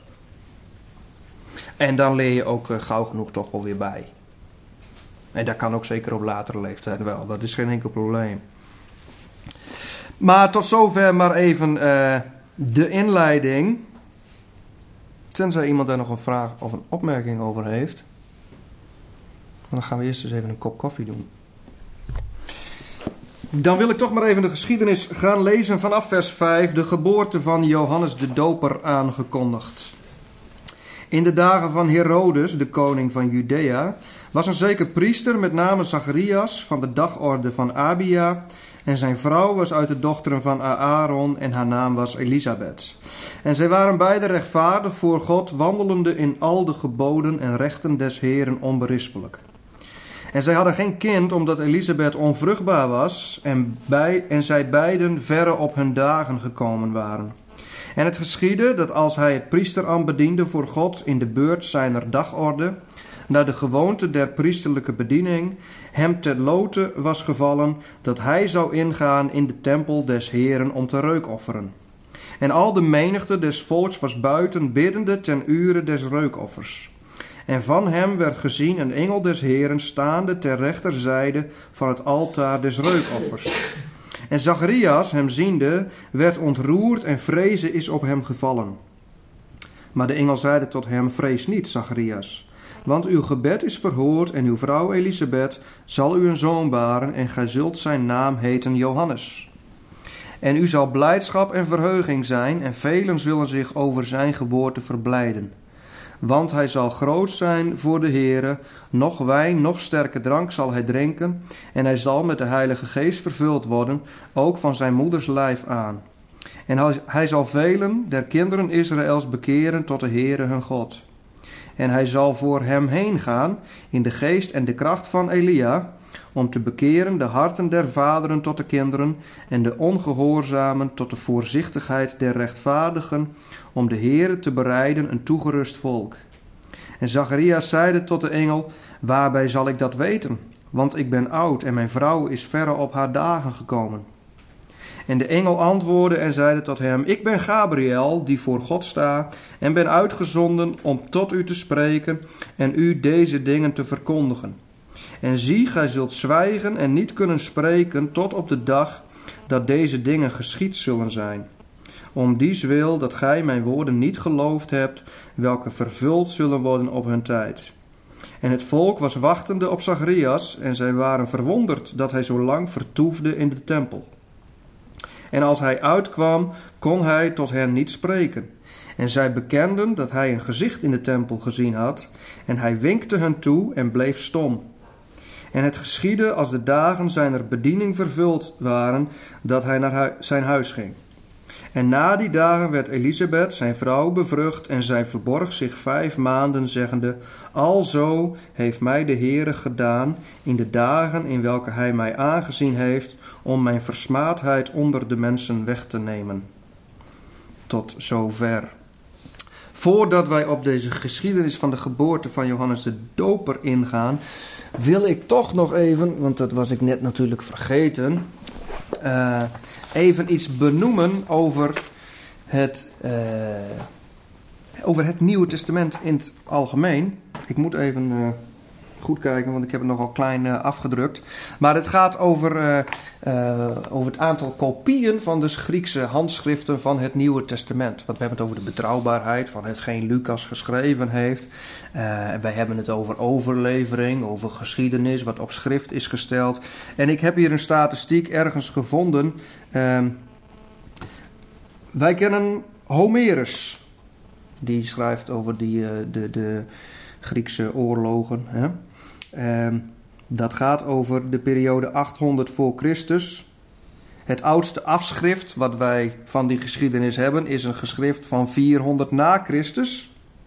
En dan leer je ook uh, gauw genoeg toch wel weer bij. En dat kan ook zeker op latere leeftijd wel. Dat is geen enkel probleem. Maar tot zover maar even uh, de inleiding. Tenzij iemand daar nog een vraag of een opmerking over heeft. Dan gaan we eerst eens even een kop koffie doen. Dan wil ik toch maar even de geschiedenis gaan lezen vanaf vers vijf. De geboorte van Johannes de Doper aangekondigd. In de dagen van Herodes, de koning van Judea, was een zeker priester met name Zacharias van de dagorde van Abia. En zijn vrouw was uit de dochteren van Aaron en haar naam was Elisabeth. En zij waren beide rechtvaardig voor God, wandelende in al de geboden en rechten des Heeren onberispelijk. En zij hadden geen kind, omdat Elisabeth onvruchtbaar was en, bij, en zij beiden verre op hun dagen gekomen waren. En het geschiedde dat als hij het priesterambt bediende voor God in de beurt zijner dagorde, naar de gewoonte der priesterlijke bediening, hem ter lote was gevallen dat hij zou ingaan in de tempel des Heeren om te reukofferen. En al de menigte des volks was buiten biddende ten ure des reukoffers. En van hem werd gezien een engel des Heeren staande ter rechterzijde van het altaar des reukoffers. En Zacharias, hem ziende, werd ontroerd en vrezen is op hem gevallen. Maar de engel zeide tot hem, vrees niet, Zacharias, want uw gebed is verhoord en uw vrouw Elisabeth zal u een zoon baren en gij zult zijn naam heten Johannes. En u zal blijdschap en verheuging zijn en velen zullen zich over zijn geboorte verblijden. Want hij zal groot zijn voor de Heere, noch wijn, noch sterke drank zal hij drinken, en hij zal met de Heilige Geest vervuld worden, ook van zijn moeders lijf aan. En hij zal velen der kinderen Israëls bekeren tot de Heere hun God. En hij zal voor hem heen gaan in de geest en de kracht van Elia, om te bekeren de harten der vaderen tot de kinderen en de ongehoorzamen tot de voorzichtigheid der rechtvaardigen, om de Heere te bereiden een toegerust volk. En Zacharias zeide tot de engel, waarbij zal ik dat weten? Want ik ben oud en mijn vrouw is verre op haar dagen gekomen. En de engel antwoordde en zeide tot hem, ik ben Gabriel, die voor God sta, en ben uitgezonden om tot u te spreken en u deze dingen te verkondigen. En zie, gij zult zwijgen en niet kunnen spreken tot op de dag dat deze dingen geschied zullen zijn. Om dies wil dat gij mijn woorden niet geloofd hebt, welke vervuld zullen worden op hun tijd. En het volk was wachtende op Zacharias, en zij waren verwonderd dat hij zo lang vertoefde in de tempel. En als hij uitkwam, kon hij tot hen niet spreken. En zij bekenden dat hij een gezicht in de tempel gezien had, en hij winkte hen toe en bleef stom. En het geschiedde als de dagen zijner bediening vervuld waren, dat hij naar hu- zijn huis ging. En na die dagen werd Elisabeth, zijn vrouw, bevrucht, en zij verborg zich vijf maanden, zeggende, alzo heeft mij de Heere gedaan in de dagen in welke hij mij aangezien heeft, om mijn versmaadheid onder de mensen weg te nemen. Tot zover. Voordat wij op deze geschiedenis van de geboorte van Johannes de Doper ingaan, wil ik toch nog even, want dat was ik net natuurlijk vergeten, uh, even iets benoemen over het, uh, over het Nieuwe Testament in het algemeen. Ik moet even uh, goed kijken, want ik heb het nogal klein uh, afgedrukt. Maar het gaat over, uh, uh, over het aantal kopieën van de Griekse handschriften van het Nieuwe Testament. Want we hebben het over de betrouwbaarheid van hetgeen Lucas geschreven heeft. Uh, wij hebben het over overlevering, over geschiedenis, wat op schrift is gesteld. En ik heb hier een statistiek ergens gevonden. Uh, wij kennen Homerus. Die schrijft over die, uh, de, de Griekse oorlogen. Hè? Uh, dat gaat over de periode achthonderd voor Christus. Het oudste afschrift wat wij van die geschiedenis hebben is een geschrift van vierhonderd na Christus.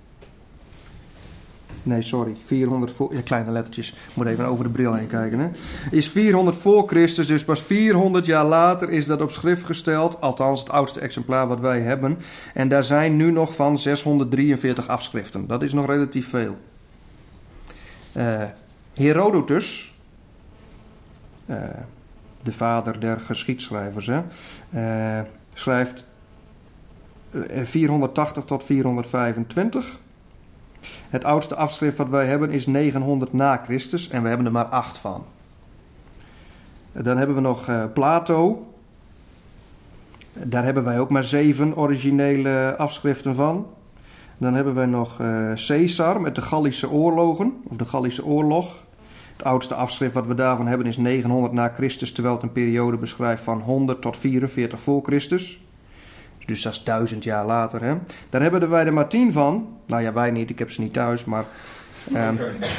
Nee, sorry, vierhonderd voor... Ja, kleine lettertjes. Ik moet even over de bril heen kijken. Hè? Is vierhonderd voor Christus, dus pas vierhonderd jaar later is dat op schrift gesteld. Althans, het oudste exemplaar wat wij hebben. En daar zijn nu nog van zeshonderddrieënveertig afschriften. Dat is nog relatief veel. Uh, Herodotus, uh, de vader der geschiedschrijvers, hè, uh, schrijft vierhonderdtachtig tot vierhonderdvijfentwintig. Het oudste afschrift wat wij hebben is negenhonderd na Christus en we hebben er maar acht van. Dan hebben we nog uh, Plato. Daar hebben wij ook maar zeven originele afschriften van. Dan hebben wij nog uh, Caesar met de Gallische oorlogen, of de Gallische oorlog. Het oudste afschrift wat we daarvan hebben is negenhonderd na Christus, terwijl het een periode beschrijft van honderd tot vierenveertig voor Christus. Dus dat is duizend jaar later. Hè? Daar hebben wij er maar tien van. Nou ja, wij niet, ik heb ze niet thuis, maar... Um...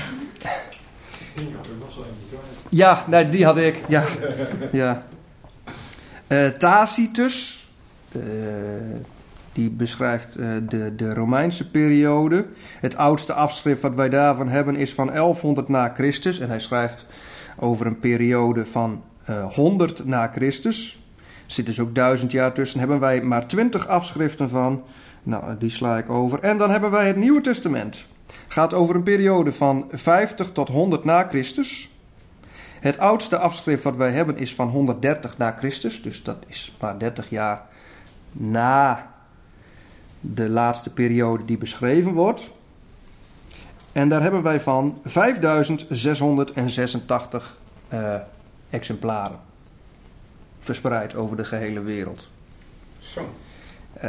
Ja, nee, die had ik. Ja. ja. Uh, Tacitus, uh, die beschrijft uh, de, de Romeinse periode. Het oudste afschrift wat wij daarvan hebben is van elfhonderd na Christus. En hij schrijft over een periode van uh, honderd na Christus. Er zit dus ook duizend jaar tussen. Hebben wij maar twintig afschriften van. Nou, die sla ik over. En dan hebben wij het Nieuwe Testament. Gaat over een periode van vijftig tot honderd na Christus. Het oudste afschrift wat wij hebben is van honderddertig na Christus. Dus dat is maar dertig jaar na de laatste periode die beschreven wordt. En daar hebben wij van vijfduizend zeshonderdzesentachtig uh, exemplaren. Verspreid over de gehele wereld. Zo. Uh,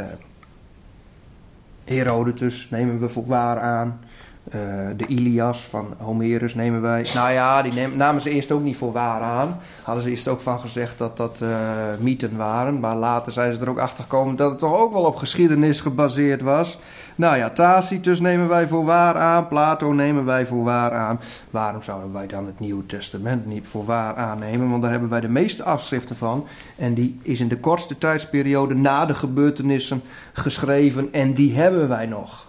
Herodotus nemen we voor waar aan. Uh, de Ilias van Homerus nemen wij... Nou ja, die nemen, namen ze eerst ook niet voor waar aan. Hadden ze eerst ook van gezegd dat dat uh, mythen waren. Maar later zijn ze er ook achter gekomen dat het toch ook wel op geschiedenis gebaseerd was. Nou ja, Tacitus nemen wij voor waar aan. Plato nemen wij voor waar aan. Waarom zouden wij dan het Nieuwe Testament niet voor waar aannemen? Want daar hebben wij de meeste afschriften van. En die is in de kortste tijdsperiode na de gebeurtenissen geschreven. En die hebben wij nog.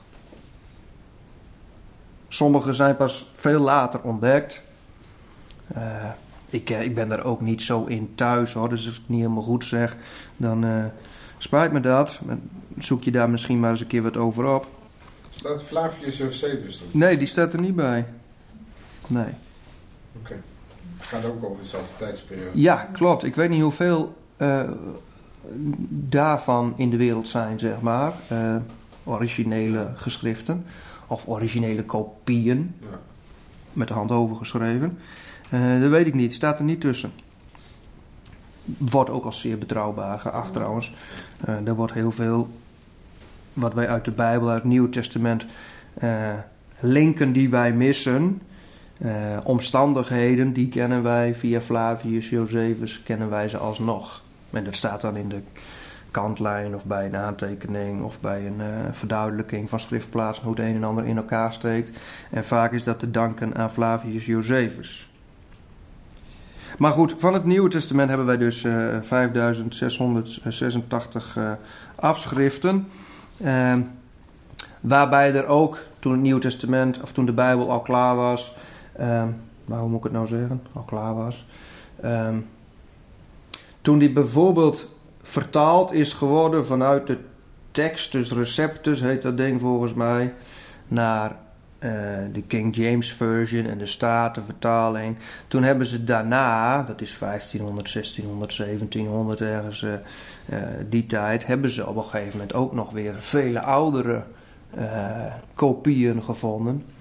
Sommige zijn pas veel later ontdekt. Uh, ik, ik ben daar ook niet zo in thuis hoor. Dus als ik het niet helemaal goed zeg, dan uh, spijt me dat. Zoek je daar misschien maar eens een keer wat over op. Staat Flavius Josephus erop? Nee, die staat er niet bij. Nee. Oké. Okay. Het gaat ook over dezelfde tijdsperiode. Ja, klopt. Ik weet niet hoeveel uh, daarvan in de wereld zijn, zeg maar. Uh, originele geschriften. Of originele kopieën. Ja. Met de hand overgeschreven. Uh, dat weet ik niet. Staat er niet tussen. Wordt ook als zeer betrouwbaar geacht trouwens. Uh, er wordt heel veel wat wij uit de Bijbel, uit het Nieuwe Testament uh, linken die wij missen. Uh, omstandigheden die kennen wij via Flavius Josephus, kennen wij ze alsnog. En dat staat dan in de kantlijn of bij een aantekening of bij een uh, verduidelijking van schriftplaatsen hoe het een en ander in elkaar steekt. En vaak is dat te danken aan Flavius Josephus. Maar goed, van het Nieuwe Testament hebben wij dus uh, vijfduizend zeshonderdzesentachtig uh, afschriften. Uh, waarbij er ook, toen het Nieuwe Testament, of toen de Bijbel al klaar was, uh, maar hoe moet ik het nou zeggen? Al klaar was. Uh, toen die bijvoorbeeld vertaald is geworden vanuit de Textus Receptus, heet dat ding volgens mij, naar uh, de King James Version en de Statenvertaling. Toen hebben ze daarna, dat is vijftienhonderd, zestienhonderd, zeventienhonderd ergens uh, uh, die tijd, hebben ze op een gegeven moment ook nog weer vele oudere uh, kopieën gevonden.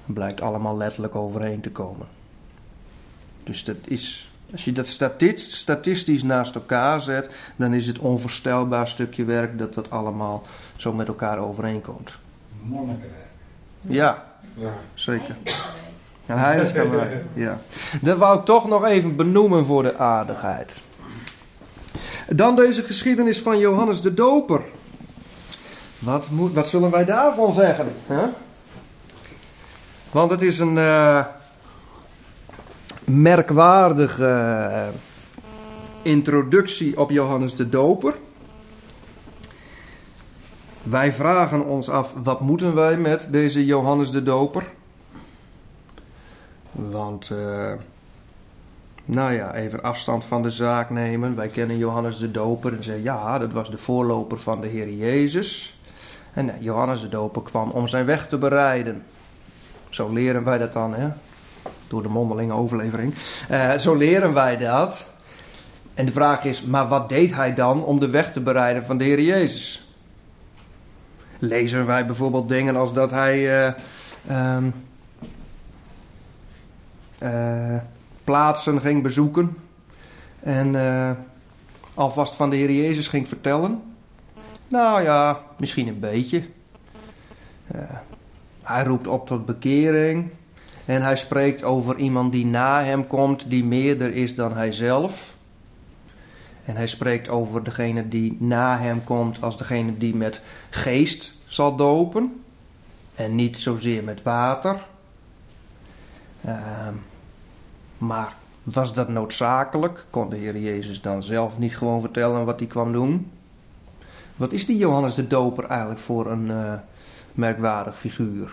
blijkt allemaal letterlijk overeen te komen. Dus dat is, als je dat stati- statistisch naast elkaar zet, dan is het onvoorstelbaar stukje werk dat dat allemaal zo met elkaar overeenkomt. Monnikenwerk. Ja, Ja. zeker. En hij is wij. Ja. Dat wou ik toch nog even benoemen voor de aardigheid. Dan deze geschiedenis van Johannes de Doper. Wat, moet, wat zullen wij daarvan zeggen? Huh? Want het is een uh, merkwaardige uh, introductie op Johannes de Doper. Wij vragen ons af, wat moeten wij met deze Johannes de Doper? Want, uh, nou ja, even afstand van de zaak nemen. Wij kennen Johannes de Doper en zeggen, ja, dat was de voorloper van de Heer Jezus. En uh, Johannes de Doper kwam om zijn weg te bereiden. Zo leren wij dat dan, hè? Door de mondelinge overlevering. Uh, zo leren wij dat. En de vraag is, maar wat deed hij dan om de weg te bereiden van de Heer Jezus? Lezen wij bijvoorbeeld dingen als dat hij uh, um, uh, plaatsen ging bezoeken en uh, alvast van de Heer Jezus ging vertellen? Nou ja, misschien een beetje. Uh, hij roept op tot bekering en hij spreekt over iemand die na hem komt, die meerder is dan hij zelf. En hij spreekt over degene die na hem komt als degene die met geest zal dopen. En niet zozeer met water. Uh, maar was dat noodzakelijk? Kon de Heer Jezus dan zelf niet gewoon vertellen wat hij kwam doen? Wat is die Johannes de Doper eigenlijk voor een uh, merkwaardig figuur?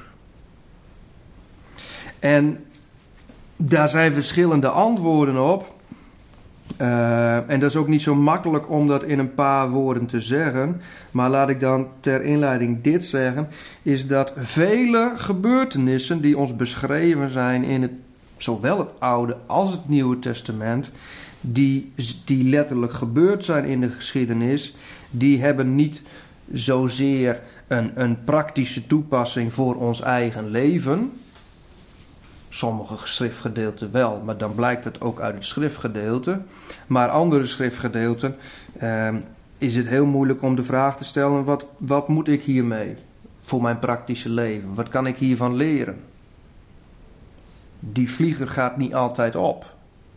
En daar zijn verschillende antwoorden op. Uh, en dat is ook niet zo makkelijk om dat in een paar woorden te zeggen. Maar laat ik dan ter inleiding dit zeggen. Is dat vele gebeurtenissen die ons beschreven zijn in het, zowel het Oude als het Nieuwe Testament. Die, die letterlijk gebeurd zijn in de geschiedenis. Die hebben niet zozeer een, een praktische toepassing voor ons eigen leven. Sommige schriftgedeelten wel, maar dan blijkt het ook uit het schriftgedeelte. Maar andere schriftgedeelten eh, is het heel moeilijk om de vraag te stellen: wat, wat moet ik hiermee voor mijn praktische leven? Wat kan ik hiervan leren? Die vlieger gaat niet altijd op.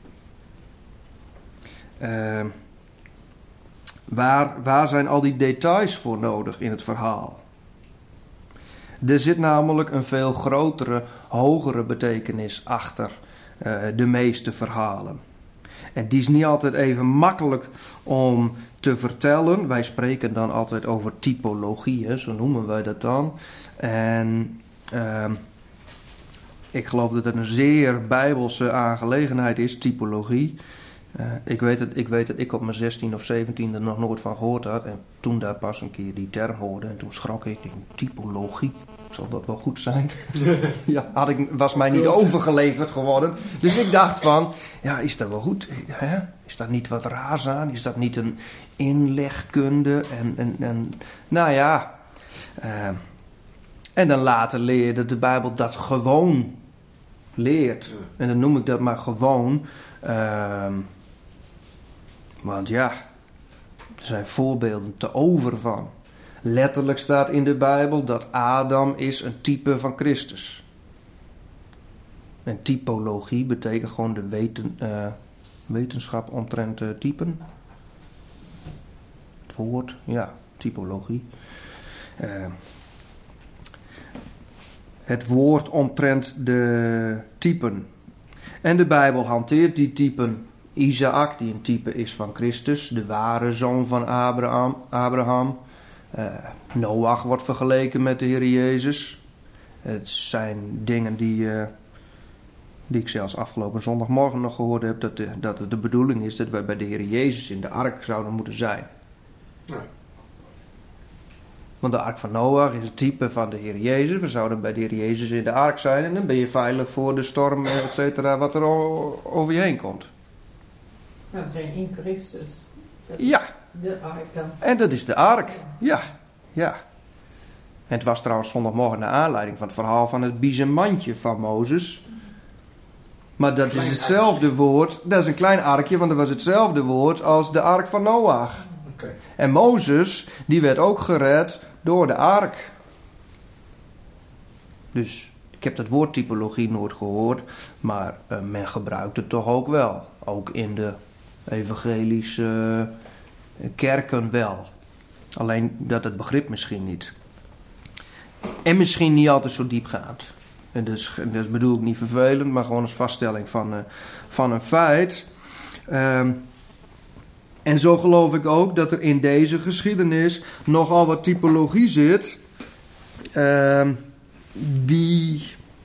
Uh, waar, waar zijn al die details voor nodig in het verhaal? Er zit namelijk een veel grotere, hogere betekenis achter uh, de meeste verhalen. En die is niet altijd even makkelijk om te vertellen. Wij spreken dan altijd over typologie, hè, zo noemen wij dat dan. En uh, ik geloof dat het een zeer bijbelse aangelegenheid is, typologie. Uh, ik, weet het, ik weet dat ik op mijn zestien of zeventiende nog nooit van gehoord had. En toen daar pas een keer die term hoorde. En toen schrok ik, typologie. Zal dat wel goed zijn? Ja, had ik, was mij niet overgeleverd geworden. Dus ik dacht van, ja, is dat wel goed? Hè? Is dat niet wat raars aan? Is dat niet een inlegkunde? En, en, en nou ja. Uh, en dan later leerde de Bijbel dat gewoon leert. En dan noem ik dat maar gewoon. Uh, want ja, er zijn voorbeelden te over van. Letterlijk staat in de Bijbel dat Adam is een type van Christus. En typologie betekent gewoon de weten, uh, wetenschap omtrent uh, typen. Het woord, ja, typologie. Uh, het woord omtrent de typen. En de Bijbel hanteert die typen. Isaac, die een type is van Christus, de ware zoon van Abraham. Abraham. Uh, Noach wordt vergeleken met de Heer Jezus. Het zijn dingen die, uh, die ik zelfs afgelopen zondagmorgen nog gehoord heb. Dat, de, dat het de bedoeling is dat wij bij de Heer Jezus in de ark zouden moeten zijn. Nee. Want de ark van Noach is het type van de Heer Jezus. We zouden bij de Heer Jezus in de ark zijn. En dan ben je veilig voor de storm, et cetera, wat er over je heen komt. Nou, we zijn in Christus. Dat ja. De ark dan. En dat is de ark. Ja, ja. En het was trouwens zondagmorgen naar aanleiding van het verhaal van het biezenmandje van Mozes. Maar dat is hetzelfde woord. Dat is een klein arkje, want dat was hetzelfde woord als de ark van Noach. Okay. En Mozes, die werd ook gered door de ark. Dus ik heb dat woord typologie nooit gehoord, maar uh, men gebruikt het toch ook wel. Ook in de evangelische uh, kerken wel. Alleen dat het begrip misschien niet. En misschien niet altijd zo diepgaand. En dus, dat bedoel ik niet vervelend, maar gewoon als vaststelling van, uh, van een feit. Um, en zo geloof ik ook dat er in deze geschiedenis nogal wat typologie zit. Um, die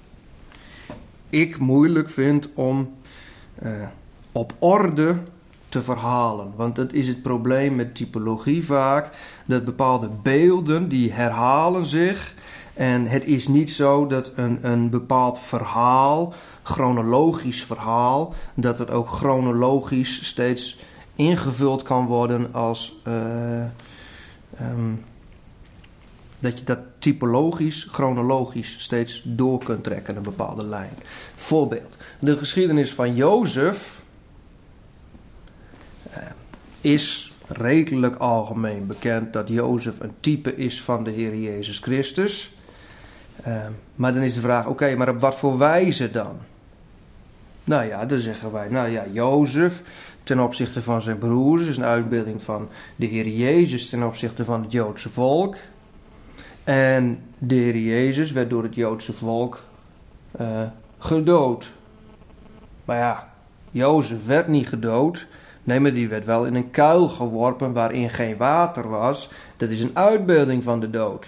ik moeilijk vind om uh, op orde te verhalen. Want dat is het probleem met typologie vaak. Dat bepaalde beelden die herhalen zich. En het is niet zo dat een, een bepaald verhaal, chronologisch verhaal, dat het ook chronologisch steeds ingevuld kan worden als uh, um, dat je dat typologisch, chronologisch steeds door kunt trekken, een bepaalde lijn. Voorbeeld. De geschiedenis van Jozef uh, is redelijk algemeen bekend dat Jozef een type is van de Heer Jezus Christus. Uh, maar dan is de vraag, oké, okay, maar op wat voor wijze dan? Nou ja, dan zeggen wij, nou ja, Jozef ten opzichte van zijn broers is een uitbeelding van de Heer Jezus ten opzichte van het Joodse volk. En de Heer Jezus werd door het Joodse volk uh, gedood. Maar ja, Jozef werd niet gedood. Nee, maar die werd wel in een kuil geworpen waarin geen water was. Dat is een uitbeelding van de dood.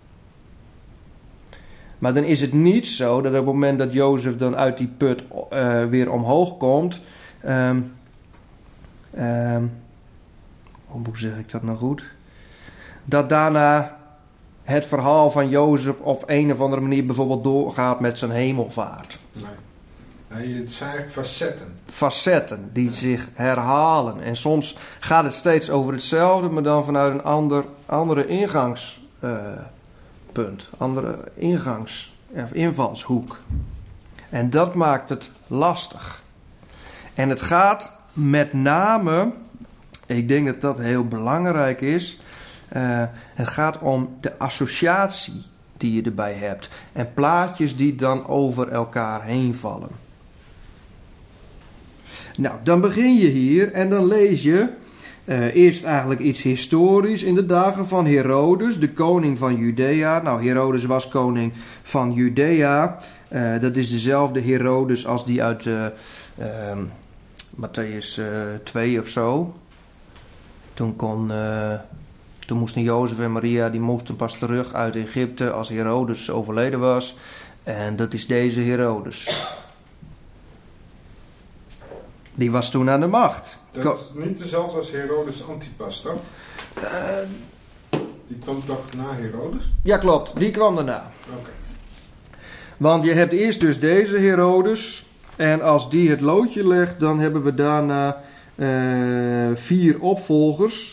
Maar dan is het niet zo dat op het moment dat Jozef dan uit die put uh, weer omhoog komt. Um, um, hoe zeg ik dat nou goed? Dat daarna het verhaal van Jozef op een of andere manier bijvoorbeeld doorgaat met zijn hemelvaart. Nee. Nee, het zijn eigenlijk facetten. Facetten die zich herhalen. En soms gaat het steeds over hetzelfde, maar dan vanuit een ander, andere ingangspunt. Uh, andere ingangs, of invalshoek. En dat maakt het lastig. En het gaat met name, ik denk dat dat heel belangrijk is. Uh, het gaat om de associatie die je erbij hebt. En plaatjes die dan over elkaar heen vallen. Nou, dan begin je hier en dan lees je uh, eerst eigenlijk iets historisch in de dagen van Herodes, de koning van Judea. Nou, Herodes was koning van Judea. Uh, dat is dezelfde Herodes als die uit uh, uh, Matthäus uh, twee of zo. Toen kon... Uh, Toen moesten Jozef en Maria, die moesten pas terug uit Egypte als Herodes overleden was. En dat is deze Herodes. Die was toen aan de macht. Dat Ko- is niet dezelfde als Herodes Antipas, toch? Uh, die kwam toch na Herodes? Ja, klopt. Die kwam daarna. Oké. Okay. Want je hebt eerst dus deze Herodes. En als die het loodje legt, dan hebben we daarna uh, vier opvolgers.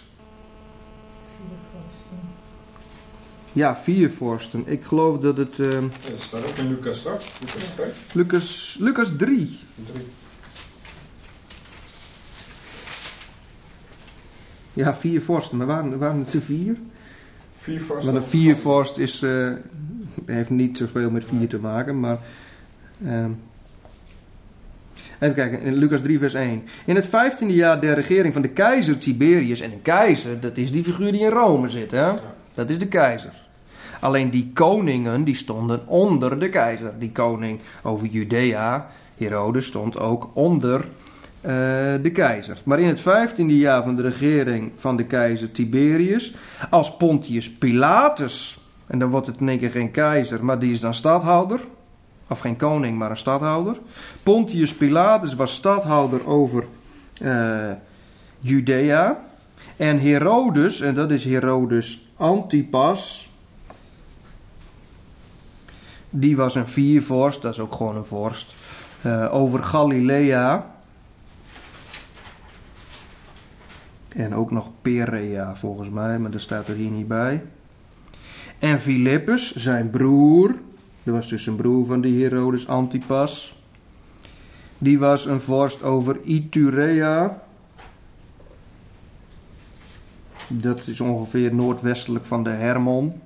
Ja, vier vorsten. Ik geloof dat het... Uh, dat staat ook in Lucas, toch? Lucas twee? Lucas, Lucas drie. drie. Ja, vier vorsten. Maar waren, waren het er vier? Vier vorsten. Want een viervorst is, uh, heeft niet zoveel met vier te maken, maar... Uh, even kijken, in Lucas drie vers één. In het vijftiende jaar der regering van de keizer Tiberius. En een keizer, dat is die figuur die in Rome zit, hè? Ja. Dat is de keizer. Alleen die koningen, die stonden onder de keizer. Die koning over Judea, Herodes, stond ook onder uh, de keizer. Maar in het vijftiende jaar van de regering van de keizer Tiberius, als Pontius Pilatus, en dan wordt het in één keer geen keizer, maar die is dan stadhouder. Of geen koning, maar een stadhouder. Pontius Pilatus was stadhouder over uh, Judea. En Herodes, en dat is Herodes Antipas, die was een viervorst, dat is ook gewoon een vorst, uh, over Galilea. En ook nog Perea volgens mij, maar dat staat er hier niet bij. En Filippus, zijn broer, dat was dus een broer van die Herodes Antipas, die was een vorst over Iturea. Dat is ongeveer noordwestelijk van de Hermon.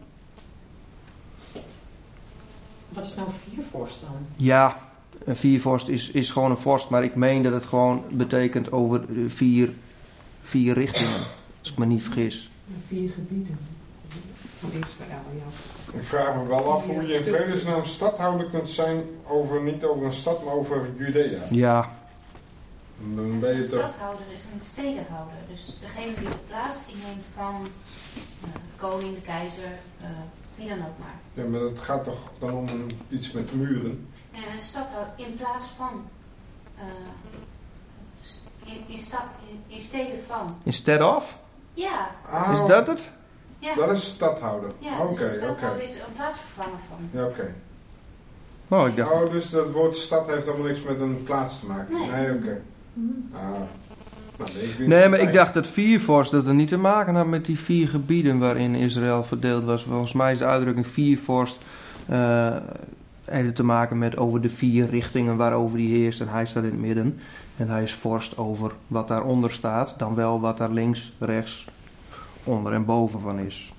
Wat is nou viervorst dan? Ja, een viervorst is, is gewoon een vorst, maar ik meen dat het gewoon betekent over vier, vier richtingen, als ik me niet vergis. Vier gebieden. Van Israël, ja. Ik vraag me wel af hoe je in vredesnaam stadhouder kunt zijn over, niet over een stad, maar over Judea. Ja. Dan ben Een je toch... stadhouder is een stedenhouder. Dus degene die de plaats inneemt van uh, de koning, de keizer, uh, wie dan ook maar. Ja, maar het gaat toch dan om een, iets met muren? En een stadhouder in plaats van. Uh, in, in, sta, in, in steden van. Instead of? Ja. Ah, Is dat het? Ja, dat is stadhouder. ja Oké, dus een oké. stadhouder is een plaatsvervanger van. Ja, oké. Oh, ik dacht... Oh, dus dat woord stad heeft helemaal niks met een plaats te maken? Nee. Nee, oké. Ah. Nou, nee, ik weet Nee, niet maar ik bij. dacht dat viervorst dat het niet te maken had met die vier gebieden waarin Israël verdeeld was. Volgens mij is de uitdrukking viervorst uh, heeft het te maken met over de vier richtingen waarover hij heerst. En hij staat in het midden. En hij is vorst over wat daaronder staat, dan wel wat daar links, rechts, onder en boven van is.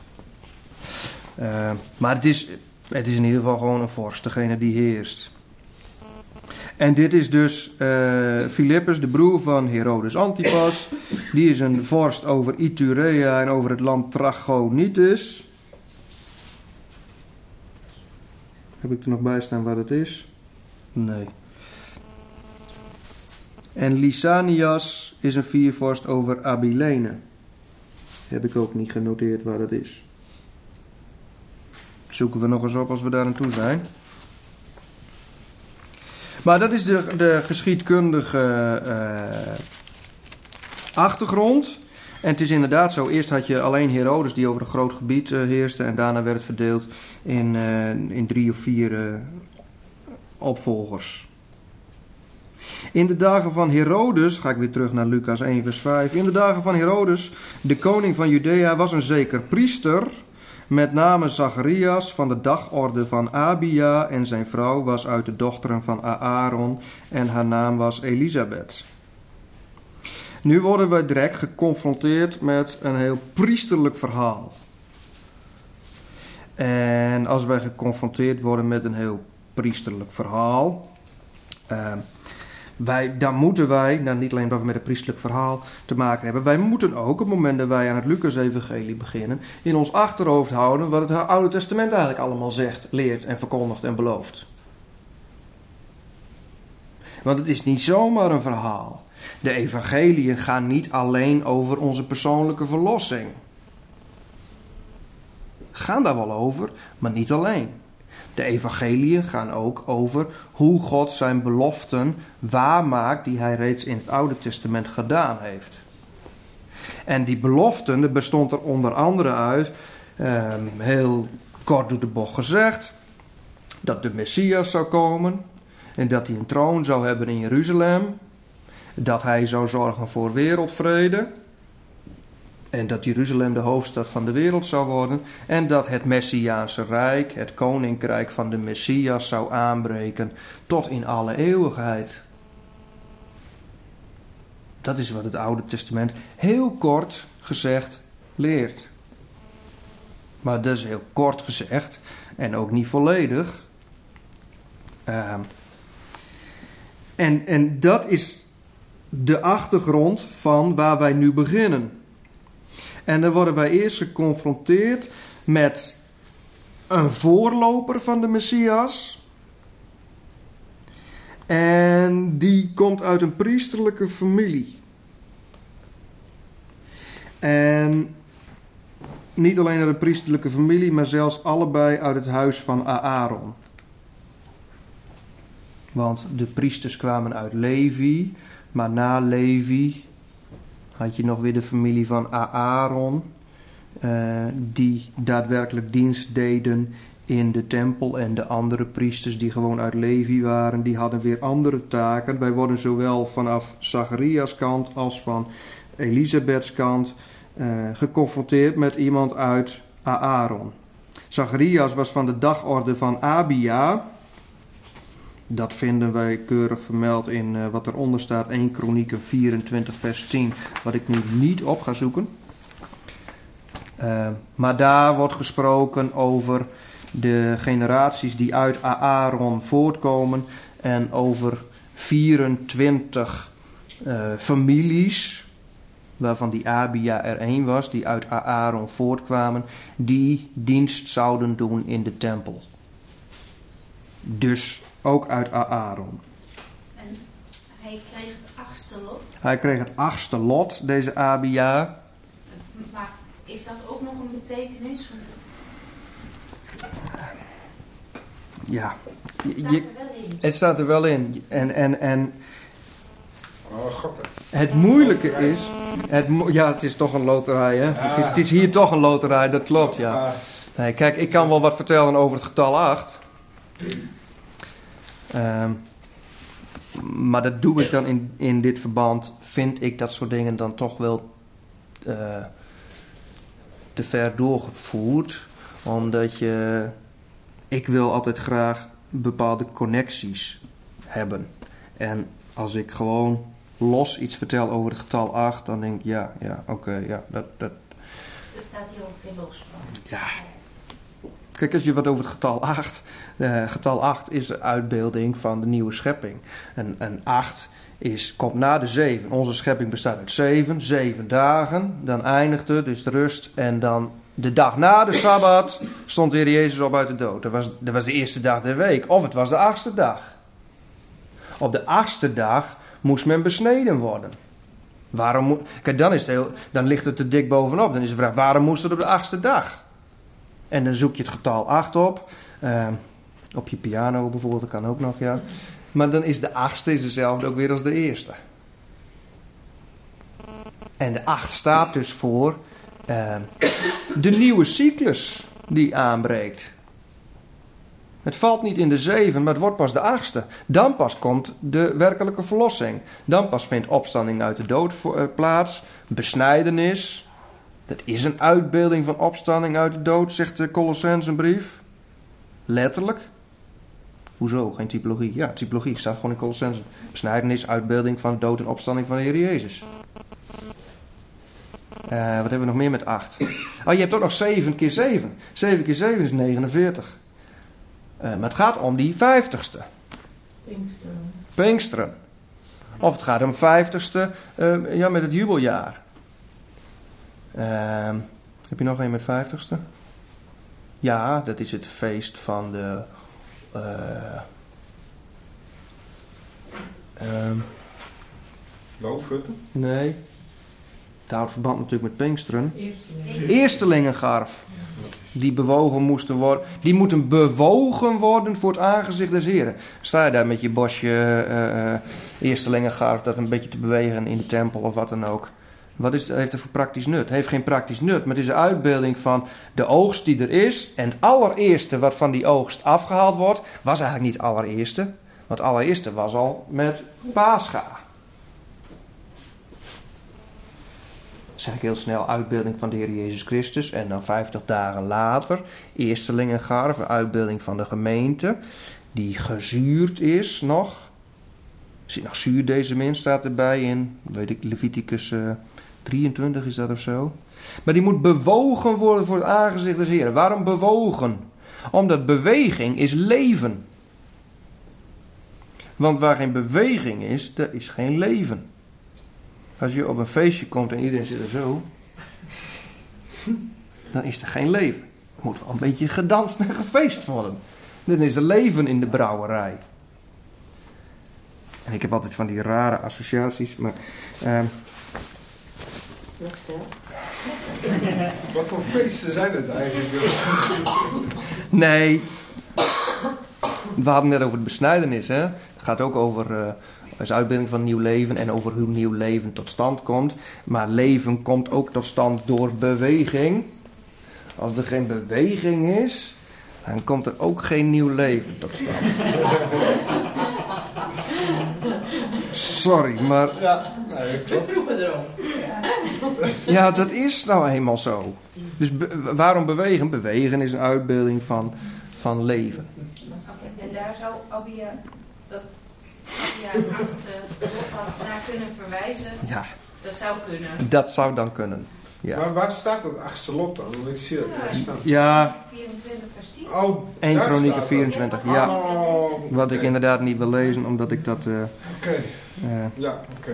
Uh, maar het is, het is in ieder geval gewoon een vorst, degene die heerst. En dit is dus uh, Filippus, de broer van Herodes Antipas. Die is een vorst over Iturea en over het land Trachonitis. Heb ik er nog bij staan wat het is? Nee. En Lysanias is een viervorst over Abilene. Heb ik ook niet genoteerd waar dat is. Zoeken we nog eens op als we daar aan toe zijn. Maar dat is de, de geschiedkundige uh, achtergrond. En het is inderdaad zo. Eerst had je alleen Herodes die over een groot gebied uh, heerste. En daarna werd het verdeeld in, uh, in drie of vier uh, opvolgers. In de dagen van Herodes, ga ik weer terug naar Lucas één vers vijf. In de dagen van Herodes, de koning van Judea, was een zeker priester, met name Zacharias van de dagorde van Abia, en zijn vrouw was uit de dochteren van Aaron en haar naam was Elisabeth. Nu worden we direct geconfronteerd met een heel priesterlijk verhaal. En als wij geconfronteerd worden met een heel priesterlijk verhaal, uh, wij, dan moeten wij, nou niet alleen dat we met een priesterlijk verhaal te maken hebben, wij moeten ook op het moment dat wij aan het Lucas-evangelie beginnen, in ons achterhoofd houden wat het Oude Testament eigenlijk allemaal zegt, leert en verkondigt en belooft. Want het is niet zomaar een verhaal. De evangeliën gaan niet alleen over onze persoonlijke verlossing. Gaan daar wel over, maar niet alleen. De evangeliën gaan ook over hoe God zijn beloften waarmaakt die hij reeds in het Oude Testament gedaan heeft. En die beloften, er bestond er onder andere uit, eh, heel kort door de bocht gezegd, dat de Messias zou komen en dat hij een troon zou hebben in Jeruzalem, dat hij zou zorgen voor wereldvrede en dat Jeruzalem de hoofdstad van de wereld zou worden en dat het Messiaanse Rijk, het koninkrijk van de Messias, zou aanbreken tot in alle eeuwigheid. Dat is wat het Oude Testament heel kort gezegd leert. Maar dat is heel kort gezegd en ook niet volledig. Uh, en, en dat is de achtergrond van waar wij nu beginnen. En dan worden wij eerst geconfronteerd met een voorloper van de Messias. En die komt uit een priesterlijke familie. En niet alleen uit een priesterlijke familie, maar zelfs allebei uit het huis van Aaron. Want de priesters kwamen uit Levi, maar na Levi had je nog weer de familie van Aaron, uh, die daadwerkelijk dienst deden in de tempel. En de andere priesters die gewoon uit Levi waren, die hadden weer andere taken. Wij worden zowel vanaf Zacharias kant als van Elisabeths kant uh, geconfronteerd met iemand uit Aaron. Zacharias was van de dagorde van Abia. Dat vinden wij keurig vermeld in uh, wat eronder staat, eerste Kronieken vierentwintig vers tien, wat ik nu niet op ga zoeken. Uh, maar daar wordt gesproken over de generaties die uit Aaron voortkomen en over vierentwintig uh, families, waarvan die Abia er één was, die uit Aaron voortkwamen, die dienst zouden doen in de tempel. Dus ook uit Aaron. En hij kreeg het achtste lot. Hij kreeg het achtste lot, deze Abia. Maar is dat ook nog een betekenis? Want Ja, het staat je, er wel in. het staat er wel in. En, en, en Oh, gokken. het moeilijke is... Het, mo- ja, het is toch een loterij, hè? Het, is, het is hier toch een loterij, dat klopt, ja. Ah, Nee, kijk, ik kan wel wat vertellen over het getal acht. Um, maar dat doe ik dan in, in dit verband. Vind ik dat soort dingen dan toch wel uh, te ver doorgevoerd. Omdat je... Ik wil altijd graag bepaalde connecties hebben. En als ik gewoon los iets vertel over het getal acht, dan denk ik, ja, ja, oké, okay, ja, dat, dat... Het staat hier ongeveer los van. Ja. Kijk, als je wat over het getal acht... Uh, getal acht is de uitbeelding van de nieuwe schepping. En, en acht is, komt na de zeven. Onze schepping bestaat uit zeven, zeven dagen. Dan eindigt het, dus de rust. En dan de dag na de Sabbat stond de Heer Jezus op uit de dood. Dat was, dat was de eerste dag der week. Of het was de achtste dag. Op de achtste dag moest men besneden worden. Waarom moet, kijk, dan, is het heel, dan ligt het er dik bovenop. Dan is de vraag, waarom moest het op de achtste dag? En dan zoek je het getal acht op. Uh, op je piano bijvoorbeeld, dat kan ook nog, ja. Maar dan is de achtste is hetzelfde ook weer als de eerste. En de acht staat dus voor uh, de nieuwe cyclus die aanbreekt. Het valt niet in de zeven, maar het wordt pas de achtste. Dan pas komt de werkelijke verlossing. Dan pas vindt opstanding uit de dood plaats. Besnijdenis. Dat is een uitbeelding van opstanding uit de dood, zegt de Colossensenbrief. Letterlijk. Hoezo? Geen typologie? Ja, typologie staat gewoon in Colossensen. Besnijdenis, uitbeelding van de dood en opstanding van de Heer Jezus. Uh, wat hebben we nog meer met acht? Oh, je hebt ook nog zeven keer zeven. zeven keer zeven is negenenveertig. Uh, maar het gaat om die vijftigste. Pinksteren. Pinksteren. Of het gaat om vijftigste uh, ja, met het jubeljaar. Uh, heb je nog een met vijftigste? Ja, dat is het feest van de... Uh, um, Loofhutten? nee. Het houdt verband natuurlijk met Pinksteren. Eerste. Eerstelingengarf. Die bewogen moesten worden. Die moeten bewogen worden voor het aangezicht des Heren. Sta je daar met je bosje uh, eerstelingengarf dat een beetje te bewegen in de tempel of wat dan ook. Wat is, heeft het voor praktisch nut? Het heeft geen praktisch nut, maar het is een uitbeelding van de oogst die er is. En het allereerste wat van die oogst afgehaald wordt, was eigenlijk niet het allereerste. Want het allereerste was al met Pascha. Zeg ik heel snel, uitbeelding van de Heer Jezus Christus. En dan vijftig dagen later, eerstelingengarf, een uitbeelding van de gemeente. Die gezuurd is nog. Zit nog zuur deze min, staat erbij in, weet ik, Leviticus uh, drieëntwintig is dat of zo. Maar die moet bewogen worden voor het aangezicht des Heren. Waarom bewogen? Omdat beweging is leven. Want waar geen beweging is, daar is geen leven. Als je op een feestje komt en iedereen zit er zo, dan is er geen leven. Er moet wel een beetje gedanst en gefeest worden. Dan is er leven in de brouwerij. En ik heb altijd van die rare associaties, maar... Uh... Wat voor feesten zijn het eigenlijk? Nee. We hadden net over de besnijdenis, hè. Het gaat ook over... Uh, als uitbeelding van nieuw leven en over hoe nieuw leven tot stand komt. Maar leven komt ook tot stand door beweging. Als er geen beweging is, dan komt er ook geen nieuw leven tot stand. Sorry, maar... Ja, nee, We vroegen erom. Ja, dat is nou eenmaal zo. Dus be- waarom bewegen? Bewegen is een uitbeelding van, van leven. Oké, en daar zou Abia, dat Abia haast uh, had naar kunnen verwijzen. Ja, Dat zou kunnen. dat zou dan kunnen. Ja, Maar waar staat dat achtste lot dan? Want ik zie dat Ja. daar staan. ja vierentwintig vers tien. Oh, één daar Kronieken staat vierentwintig. dat. Ja, Oh, wat ik oké. inderdaad niet wil lezen, omdat ik dat... eh, Oké, eh, ja, oké.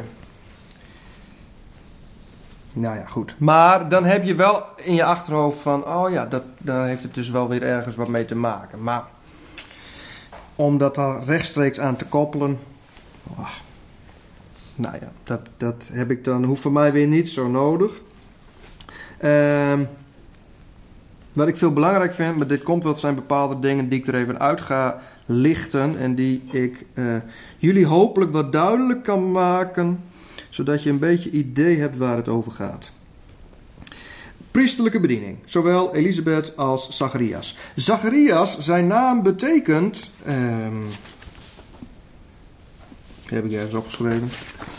Nou ja, goed. Maar dan heb je wel in je achterhoofd van... oh ja, dat, dan heeft het dus wel weer ergens wat mee te maken. Maar om dat dan rechtstreeks aan te koppelen... oh, nou ja, dat, dat heb ik dan... hoeft voor mij weer niet zo nodig. Ehm, wat ik veel belangrijk vind... maar dit komt wel, het zijn bepaalde dingen die ik er even uit ga lichten... en die ik eh, jullie hopelijk wat duidelijk kan maken... zodat je een beetje idee hebt waar het over gaat. Priesterlijke bediening. Zowel Elisabeth als Zacharias. Zacharias, zijn naam betekent... Um, heb ik ergens opgeschreven.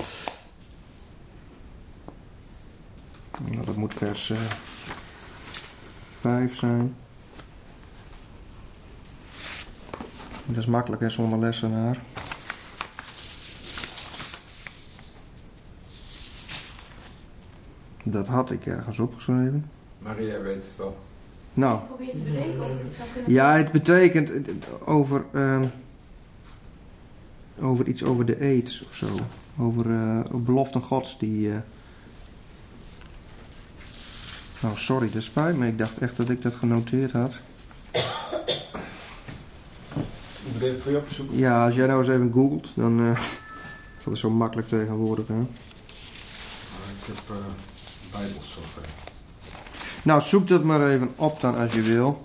Nou, dat moet vers uh, vijf zijn. Dat is makkelijk, hè, zonder lessenaar. Dat had ik ergens opgeschreven. Maria weet het wel. Nou, Ik probeer te bedenken of ik het zou kunnen... ja, het betekent over, uh, over iets over de eed of zo. Over uh, beloften gods die... Uh... Oh, sorry, dat spijt me. Ik dacht echt dat ik dat genoteerd had. Ik moet even voor je opzoeken. Ja, als jij nou eens even googelt, dan uh, is dat zo makkelijk tegenwoordig, hè? Ik heb uh, bijbelsoftware. Nou, zoek dat maar even op dan als je wil.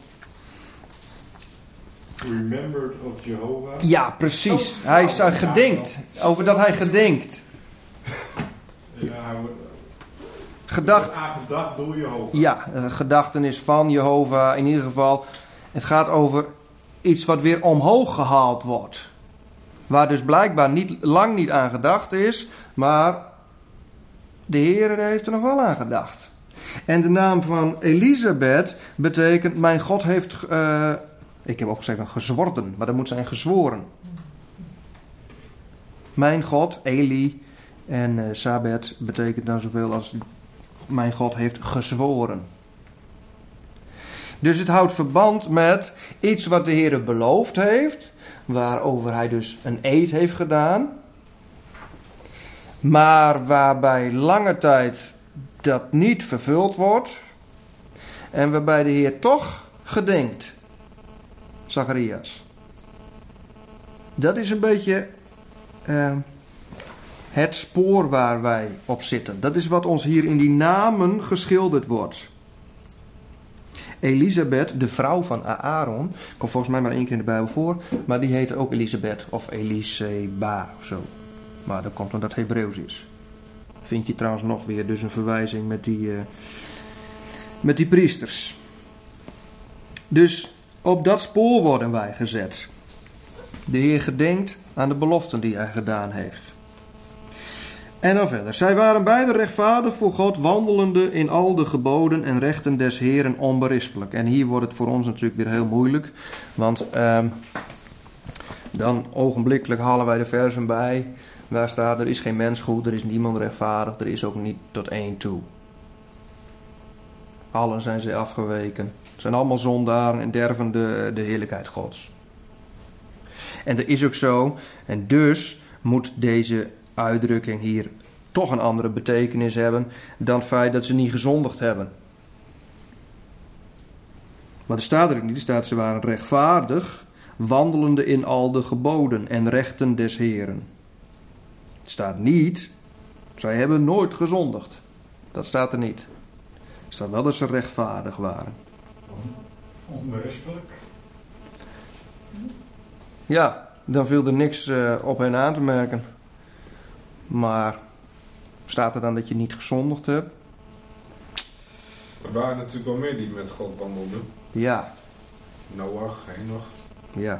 Remembered of Jehovah. Ja, precies. Hij is uh, gedenkt. Over dat hij gedenkt. Ja, hij wordt Gedacht. aangedacht door Jehovah. Ja, uh, gedachtenis van Jehovah. In ieder geval, het gaat over iets wat weer omhoog gehaald wordt. Waar dus blijkbaar niet, lang niet aan gedacht is, maar de Heer heeft er nog wel aan gedacht. En de naam van Elisabeth betekent, mijn God heeft, uh, ik heb opgeschreven gezworden, maar dat moet zijn gezworen. Mijn God, Eli en uh, Sabet betekent dan zoveel als mijn God heeft gezworen. Dus het houdt verband met iets wat de Heer beloofd heeft, waarover hij dus een eed heeft gedaan, maar waarbij lange tijd dat niet vervuld wordt en waarbij de Heer toch gedenkt. Zacharias. Dat is een beetje uh, het spoor waar wij op zitten. Dat is wat ons hier in die namen geschilderd wordt. Elisabeth, de vrouw van Aaron, komt volgens mij maar één keer in de Bijbel voor, maar die heette ook Elisabeth of Eliseba of zo. Maar dat komt omdat het Hebreeuws is. Vind je trouwens nog weer dus een verwijzing met die, uh, met die priesters. Dus op dat spoor worden wij gezet. De Heer gedenkt aan de beloften die hij gedaan heeft. En dan verder. Zij waren beide rechtvaardig voor God, wandelende in al de geboden en rechten des Heeren onberispelijk. En hier wordt het voor ons natuurlijk weer heel moeilijk. Want uh, dan ogenblikkelijk halen wij de versen bij. Waar staat, er is geen mens goed, er is niemand rechtvaardig, er is ook niet tot één toe. Allen zijn ze afgeweken. Ze zijn allemaal zondaren en derven de, de heerlijkheid Gods. En dat is ook zo. En dus moet deze uitdrukking hier toch een andere betekenis hebben dan het feit dat ze niet gezondigd hebben. Maar er staat er ook niet. Er staat, ze waren rechtvaardig, wandelende in al de geboden en rechten des Heeren. Het staat niet, zij hebben nooit gezondigd. Dat staat er niet. Er staat wel dat ze rechtvaardig waren. Onberispelijk. Ja, dan viel er niks uh, op hen aan te merken. Maar staat er dan dat je niet gezondigd hebt? Er waren natuurlijk wel meer die met God wandelden. Ja. Noach, Henoch. Ja.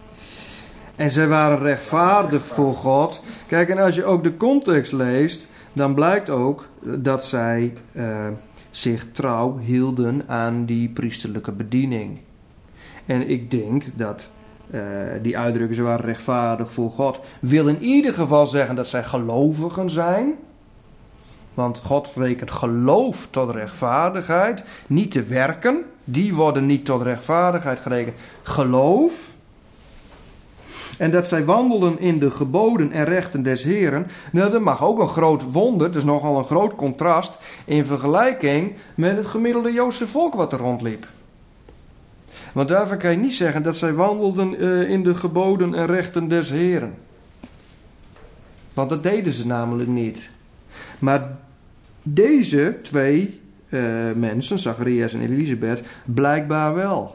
En zij waren rechtvaardig voor God. Kijk, en als je ook de context leest, dan blijkt ook dat zij uh, zich trouw hielden aan die priesterlijke bediening. En ik denk dat uh, die uitdrukking, ze waren rechtvaardig voor God, wil in ieder geval zeggen dat zij gelovigen zijn. Want God rekent geloof tot rechtvaardigheid, niet de werken. Die worden niet tot rechtvaardigheid gerekend. Geloof. En dat zij wandelden in de geboden en rechten des Heren. Nou, dat mag ook een groot wonder, dus nogal een groot contrast in vergelijking met het gemiddelde Joodse volk wat er rondliep. Want daarvan kan je niet zeggen dat zij wandelden uh, in de geboden en rechten des Heren. Want dat deden ze namelijk niet. Maar deze twee uh, mensen, Zacharias en Elisabeth, blijkbaar wel.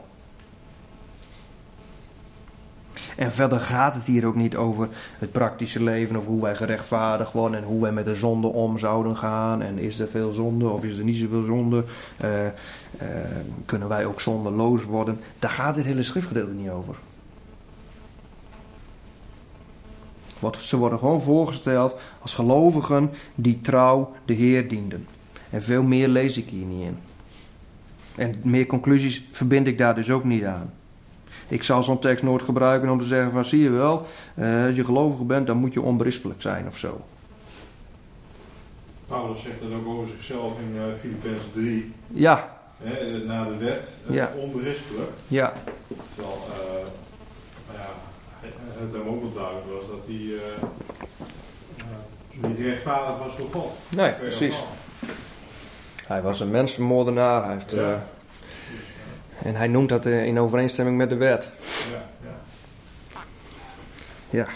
En verder gaat het hier ook niet over het praktische leven, of hoe wij gerechtvaardigd worden en hoe wij met de zonde om zouden gaan. En is er veel zonde of is er niet zoveel zonde? Uh, uh, kunnen wij ook zondeloos worden? Daar gaat dit hele schriftgedeelte niet over. Ze worden gewoon voorgesteld als gelovigen die trouw de Heer dienden. En veel meer lees ik hier niet in. En meer conclusies verbind ik daar dus ook niet aan. Ik zal zo'n tekst nooit gebruiken om te zeggen van zie je wel, uh, als je gelovig bent dan moet je onberispelijk zijn of zo. Paulus zegt dat ook over zichzelf in uh, Filippenzen drie. Ja. Hè, na de wet, uh, ja. onberispelijk. Ja. Terwijl uh, ja, het hem ook wel duidelijk was dat hij uh, uh, niet rechtvaardig was voor God. Nee, precies. Hij was een mensenmoordenaar. Hij heeft... Ja. Uh, En hij noemt dat in overeenstemming met de wet. Ja, ja. Ja.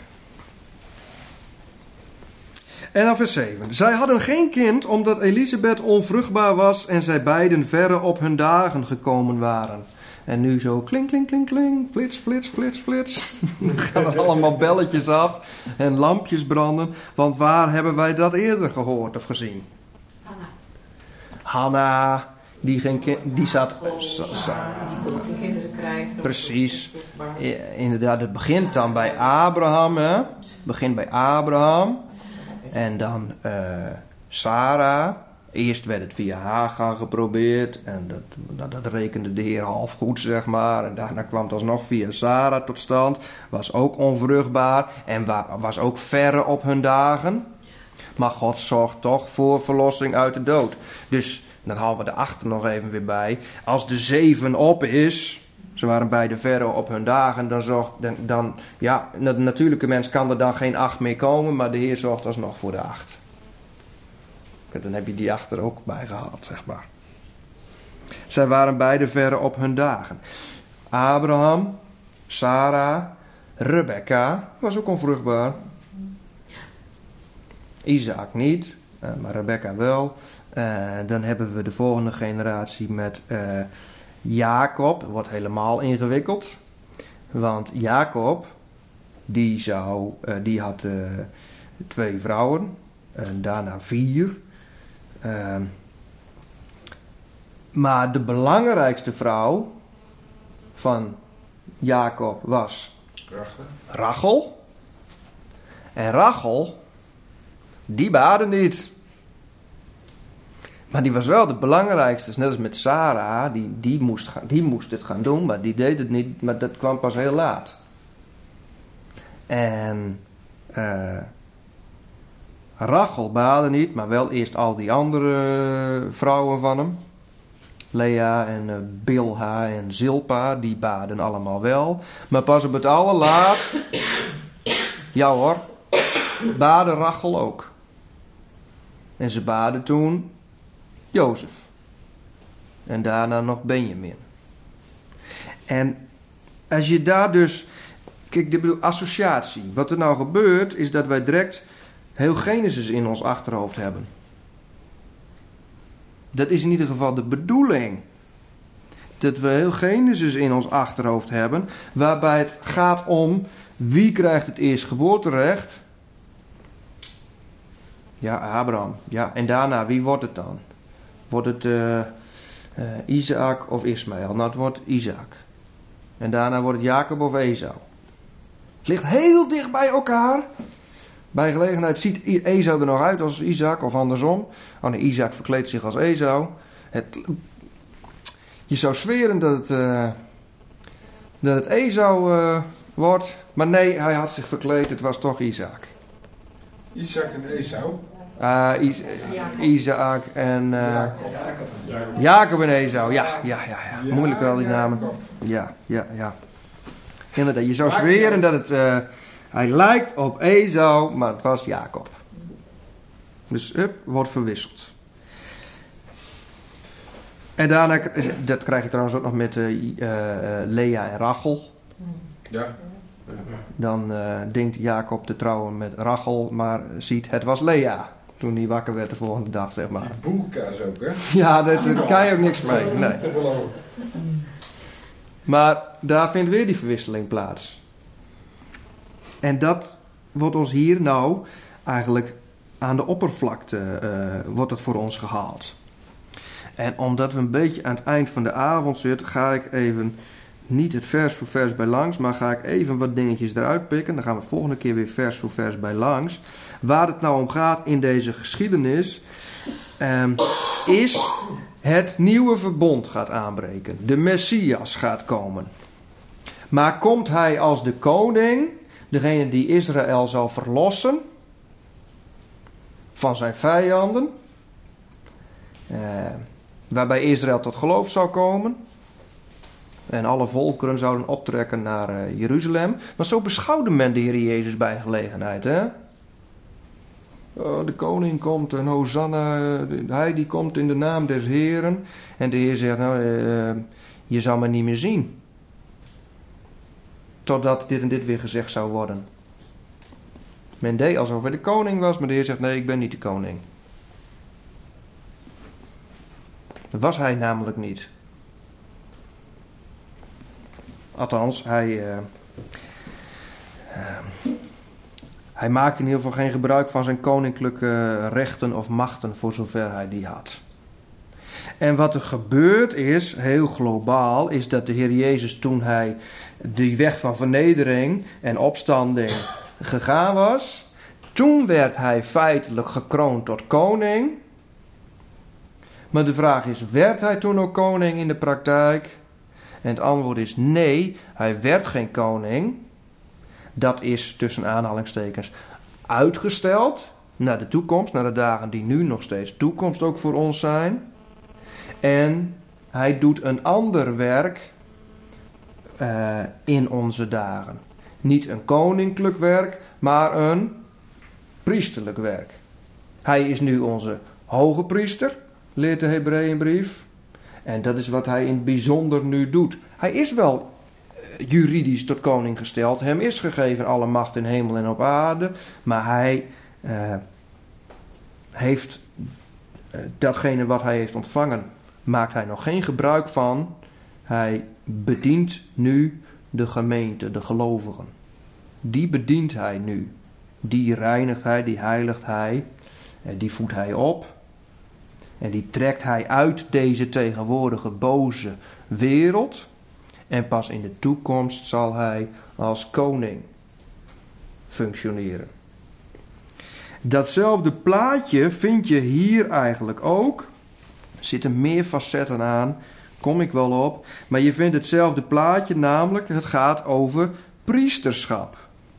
En dan vers zeven. Zij hadden geen kind omdat Elisabeth onvruchtbaar was en zij beiden verre op hun dagen gekomen waren. En nu zo klink, klink, klink, klink, flits, flits, flits, flits. Nu gaan er allemaal belletjes af en lampjes branden. Want waar hebben wij dat eerder gehoord of gezien? Hanna. Hanna. Die, geen kind, die zat... Sarah, die kon geen kinderen krijgen. Precies. Inderdaad, het begint dan bij Abraham. Hè? Het begint bij Abraham. En dan uh, Sarah. Eerst werd het via Hagar geprobeerd. En dat, dat, dat rekende de Heer half goed, zeg maar. En daarna kwam het alsnog via Sarah tot stand. Was ook onvruchtbaar. En wa- was ook verre op hun dagen. Maar God zorgt toch voor verlossing uit de dood. Dus... Dan halen we de achter nog even weer bij. Als de zeven op is, ze waren beide verre op hun dagen, dan zorgt dan, dan ja, de natuurlijke mens kan er dan geen acht meer komen, maar de Heer zorgt alsnog voor de acht. Dan heb je die achter ook bij gehaald, zeg maar. Zij waren beide verre op hun dagen. Abraham, Sarah, Rebecca was ook onvruchtbaar. Isaac niet, maar Rebecca wel. Uh, dan hebben we de volgende generatie met uh, Jacob. Wordt helemaal ingewikkeld. Want Jacob, die, zou, uh, die had uh, twee vrouwen. En daarna vier. Uh, maar de belangrijkste vrouw van Jacob was Rachel. Rachel. En Rachel, die baarde niet. Maar die was wel de belangrijkste. Net als met Sarah. Die, die, moest, die moest het gaan doen. Maar die deed het niet. Maar dat kwam pas heel laat. En uh, Rachel baarde niet. Maar wel eerst al die andere vrouwen van hem. Lea en uh, Bilha en Zilpa. Die baarden allemaal wel. Maar pas op het allerlaatst. Ja hoor. Baarde Rachel ook. En ze baarde toen Jozef. En daarna nog Benjamin. En als je daar dus... Kijk, dit bedoel associatie. Wat er nou gebeurt, is dat wij direct heel Genesis in ons achterhoofd hebben. Dat is in ieder geval de bedoeling. Dat we heel Genesis in ons achterhoofd hebben. Waarbij het gaat om wie krijgt het eerstgeboorterecht. Ja, Abraham. Ja, en daarna, wie wordt het dan? Wordt het uh, uh, Isaac of Ismaël? Nou, het wordt Isaac. En daarna wordt het Jacob of Esau. Het ligt heel dicht bij elkaar. Bij gelegenheid ziet Esau er nog uit als Isaac of andersom. Oh nee, Isaac verkleedt zich als Esau. Het, je zou zweren dat het, uh, dat het Esau uh, wordt. Maar nee, hij had zich verkleed. Het was toch Isaac. Isaac en Esau. Uh, Is- Isaac en uh, Jacob. Jacob. Jacob en Esau. Ja, ja, ja, ja. Ja, Moeilijk wel die namen. Jacob. Ja, ja, ja. Inderdaad, je zou zweren dat het... Uh, hij lijkt op Esau, maar het was Jacob. Dus, hup, wordt verwisseld. En daarna, dat krijg je trouwens ook nog met uh, uh, Lea en Rachel. Ja. Dan uh, denkt Jacob te trouwen met Rachel, maar ziet het was Lea. Toen hij wakker werd de volgende dag, zeg maar. Die boerka's ook, hè? Ja, daar kan je ook niks mee. Nee. Te geloven. Maar daar vindt weer die verwisseling plaats. En dat wordt ons hier nou eigenlijk aan de oppervlakte uh, wordt het voor ons gehaald. En omdat we een beetje aan het eind van de avond zitten, ga ik even niet het vers voor vers bij langs, maar ga ik even wat dingetjes eruit pikken. Dan gaan we volgende keer weer vers voor vers bij langs. Waar het nou om gaat in deze geschiedenis, um, is het nieuwe verbond gaat aanbreken. De Messias gaat komen. Maar komt hij als de koning, degene die Israël zal verlossen van zijn vijanden, uh, waarbij Israël tot geloof zou komen en alle volkeren zouden optrekken naar uh, Jeruzalem. Maar zo beschouwde men de Heer Jezus bij gelegenheid, hè? Oh, de koning komt en Hosanna, hij die komt in de naam des Heeren. En de Heer zegt, nou, uh, je zal me niet meer zien. Totdat dit en dit weer gezegd zou worden. Men deed alsof hij de koning was, maar de Heer zegt, nee, ik ben niet de koning. Dat was hij namelijk niet. Althans, hij... Uh, uh, Hij maakte in ieder geval geen gebruik van zijn koninklijke rechten of machten voor zover hij die had. En wat er gebeurd is, heel globaal, is dat de Heer Jezus toen hij die weg van vernedering en opstanding gegaan was, toen werd hij feitelijk gekroond tot koning. Maar de vraag is, werd hij toen ook koning in de praktijk? En het antwoord is nee, hij werd geen koning. Dat is tussen aanhalingstekens uitgesteld naar de toekomst, naar de dagen die nu nog steeds toekomst ook voor ons zijn. En hij doet een ander werk uh, in onze dagen. Niet een koninklijk werk, maar een priesterlijk werk. Hij is nu onze hoge priester, leert de Hebreeënbrief. En dat is wat hij in het bijzonder nu doet. Hij is wel juridisch tot koning gesteld. Hem is gegeven alle macht in hemel en op aarde. Maar hij uh, heeft uh, datgene wat hij heeft ontvangen, maakt hij nog geen gebruik van. Hij bedient nu de gemeente, de gelovigen. Die bedient hij nu. Die reinigt hij, die heiligt hij. Uh, die voedt hij op. En die trekt hij uit deze tegenwoordige boze wereld. En pas in de toekomst zal hij als koning functioneren. Datzelfde plaatje vind je hier eigenlijk ook. Er zitten meer facetten aan, kom ik wel op. Maar je vindt hetzelfde plaatje, namelijk het gaat over priesterschap.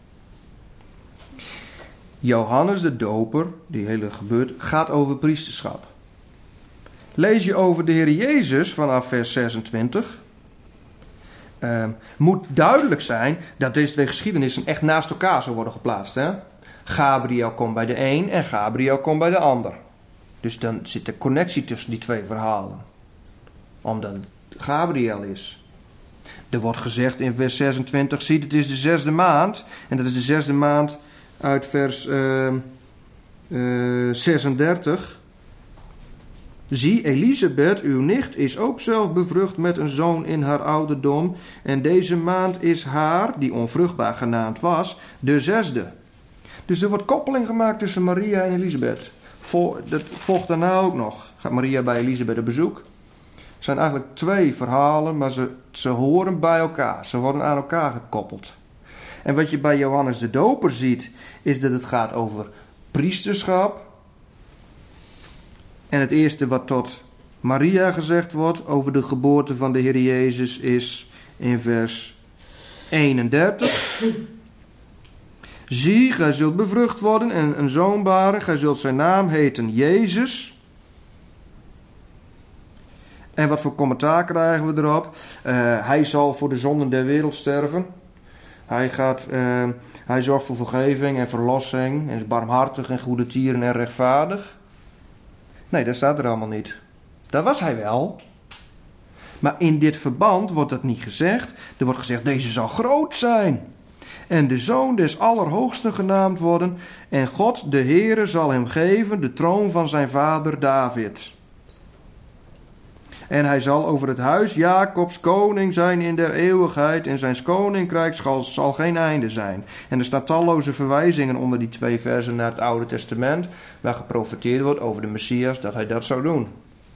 Johannes de Doper, die hele gebeurt, gaat over priesterschap. Lees je over de Heer Jezus vanaf vers zesentwintig... Uh, moet duidelijk zijn dat deze twee geschiedenissen echt naast elkaar zullen worden geplaatst. Hè? Gabriel komt bij de een en Gabriel komt bij de ander. Dus dan zit er connectie tussen die twee verhalen. Omdat het Gabriel is. Er wordt gezegd in vers zesentwintig, zie het is de zesde maand. En dat is de zesde maand uit vers uh, uh, zesendertig. Zie, Elisabeth, uw nicht, is ook zelf bevrucht met een zoon in haar ouderdom. En deze maand is haar, die onvruchtbaar genaamd was, de zesde. Dus er wordt koppeling gemaakt tussen Maria en Elisabeth. Vol, dat volgt daarna ook nog. Gaat Maria bij Elisabeth op bezoek. Het zijn eigenlijk twee verhalen, maar ze, ze horen bij elkaar. Ze worden aan elkaar gekoppeld. En wat je bij Johannes de Doper ziet, is dat het gaat over priesterschap. En het eerste wat tot Maria gezegd wordt over de geboorte van de Heer Jezus is in vers eenendertig. Zie, gij zult bevrucht worden en een zoon baren. Gij zult zijn naam heten Jezus. En wat voor commentaar krijgen we erop? Uh, hij zal voor de zonden der wereld sterven. Hij, gaat, uh, hij zorgt voor vergeving en verlossing. En is barmhartig en goede tieren en rechtvaardig. Nee, dat staat er allemaal niet. Dat was hij wel. Maar in dit verband wordt dat niet gezegd. Er wordt gezegd, deze zal groot zijn. En de zoon des Allerhoogsten genaamd worden. En God, de Heere, zal hem geven de troon van zijn vader David. En hij zal over het huis Jacobs koning zijn in der eeuwigheid. En zijn koninkrijk zal, zal geen einde zijn. En er staan talloze verwijzingen onder die twee versen naar het Oude Testament. Waar geprofeteerd wordt over de Messias dat hij dat zou doen.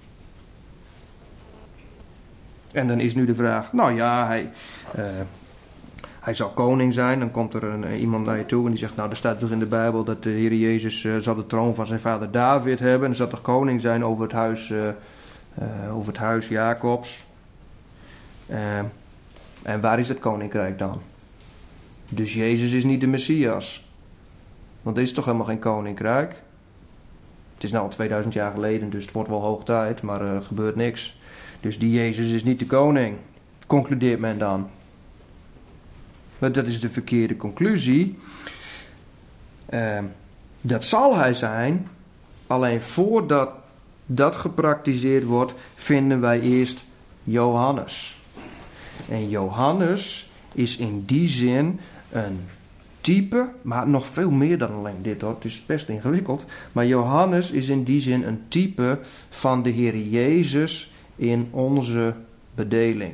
En dan is nu de vraag, nou ja, hij, uh, hij zal koning zijn. Dan komt er een, iemand naar je toe en die zegt, nou er staat toch in de Bijbel dat de Heer Jezus uh, zal de troon van zijn vader David hebben. En hij zal toch koning zijn over het huis, uh, uh, over het huis Jacobs. Uh, en waar is het koninkrijk dan? Dus Jezus is niet de Messias. Want er is toch helemaal geen koninkrijk. Het is nou al tweeduizend jaar geleden, dus het wordt wel hoog tijd, maar er uh, gebeurt niks. Dus die Jezus is niet de koning, concludeert men dan. Maar dat is de verkeerde conclusie. Uh, dat zal hij zijn, alleen voordat dat gepraktiseerd wordt, vinden wij eerst Johannes. En Johannes is in die zin een type, maar nog veel meer dan alleen dit hoor, het is best ingewikkeld. Maar Johannes is in die zin een type van de Heer Jezus in onze bedeling.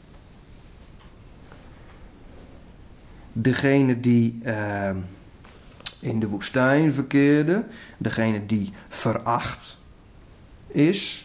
Degene die uh, in de woestijn verkeerde, degene die veracht is.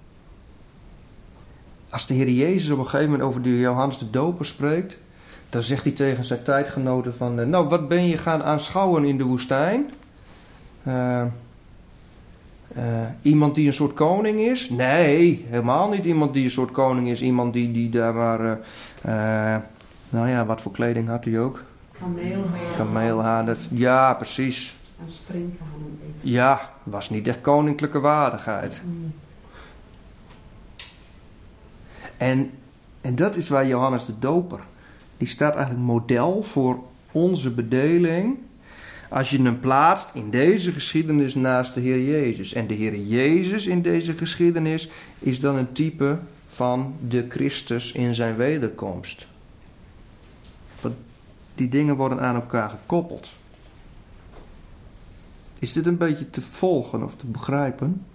Als de Heer Jezus op een gegeven moment over de Johannes de Doper spreekt, dan zegt hij tegen zijn tijdgenoten van, uh, nou wat ben je gaan aanschouwen in de woestijn? Uh, Uh, iemand die een soort koning is? Nee, helemaal niet iemand die een soort koning is. Iemand die, die daar maar... Uh, uh, nou ja, wat voor kleding had hij ook? Kameelhaar. Kameelhaar, dat, ja, precies. En springhaan. Ja, was niet echt koninklijke waardigheid. Mm. En, en dat is waar Johannes de Doper, die staat eigenlijk model voor onze bedeling. Als je hem plaatst in deze geschiedenis naast de Heer Jezus. En de Heer Jezus in deze geschiedenis is dan een type van de Christus in zijn wederkomst. Want die dingen worden aan elkaar gekoppeld. Is dit een beetje te volgen of te begrijpen?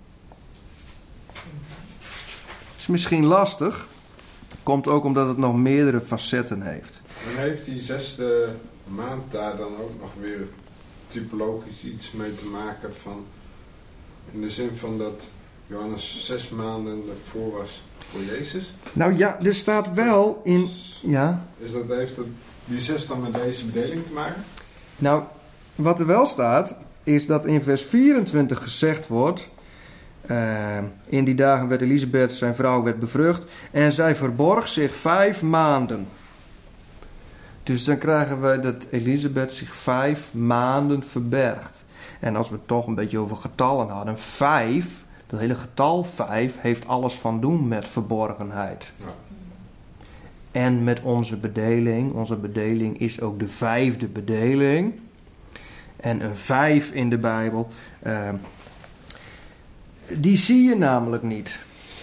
Het is misschien lastig. Komt ook omdat het nog meerdere facetten heeft. En heeft die zesde maand daar dan ook nog weer typologisch iets mee te maken van, in de zin van dat Johannes zes maanden ervoor was voor Jezus? Nou ja, er staat wel in... Ja. Is dat, heeft dat, die zes dan met deze bedeling te maken? Nou, wat er wel staat, is dat in vers vierentwintig gezegd wordt, uh, in die dagen werd Elisabeth, zijn vrouw, werd bevrucht en zij verborg zich vijf maanden. Dus dan krijgen we dat Elisabeth zich vijf maanden verbergt. En als we het toch een beetje over getallen hadden, vijf, dat hele getal vijf, heeft alles van doen met verborgenheid. Ja. En met onze bedeling. Onze bedeling is ook de vijfde bedeling. En een vijf in de Bijbel, uh, die zie je namelijk niet.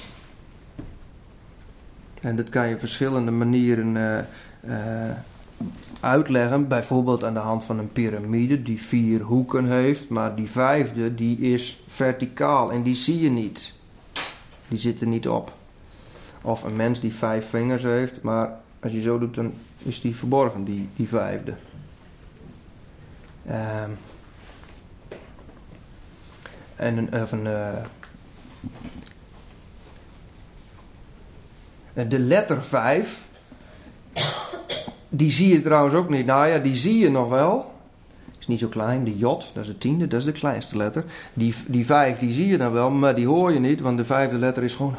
En dat kan je op verschillende manieren uh, uh, uitleggen. Bijvoorbeeld aan de hand van een piramide die vier hoeken heeft. Maar die vijfde die is verticaal en die zie je niet. Die zit er niet op. Of een mens die vijf vingers heeft. Maar als je zo doet dan is die verborgen, die, die vijfde. Um, en een... Of een uh, de letter vijf... die zie je trouwens ook niet. Nou ja, die zie je nog wel. Is niet zo klein. De J, dat is de tiende, dat is de kleinste letter. Die, die vijf, die zie je dan wel, maar die hoor je niet, want de vijfde letter is gewoon...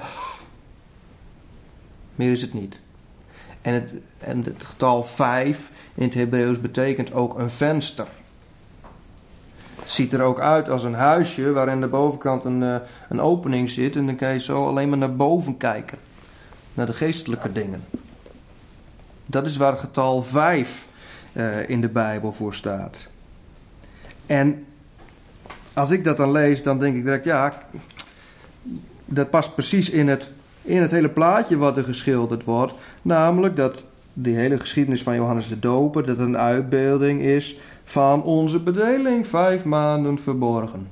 Meer is het niet. En het, en het getal vijf in het Hebreeuws betekent ook een venster. Het ziet er ook uit als een huisje waarin aan de bovenkant een, uh, een opening zit. En dan kan je zo alleen maar naar boven kijken. Naar de geestelijke dingen. Dat is waar het getal vijf uh, in de Bijbel voor staat. En als ik dat dan lees, dan denk ik direct, ja, dat past precies in het, in het hele plaatje wat er geschilderd wordt. Namelijk dat die hele geschiedenis van Johannes de Doper, dat een uitbeelding is van onze bedeling, vijf maanden verborgen.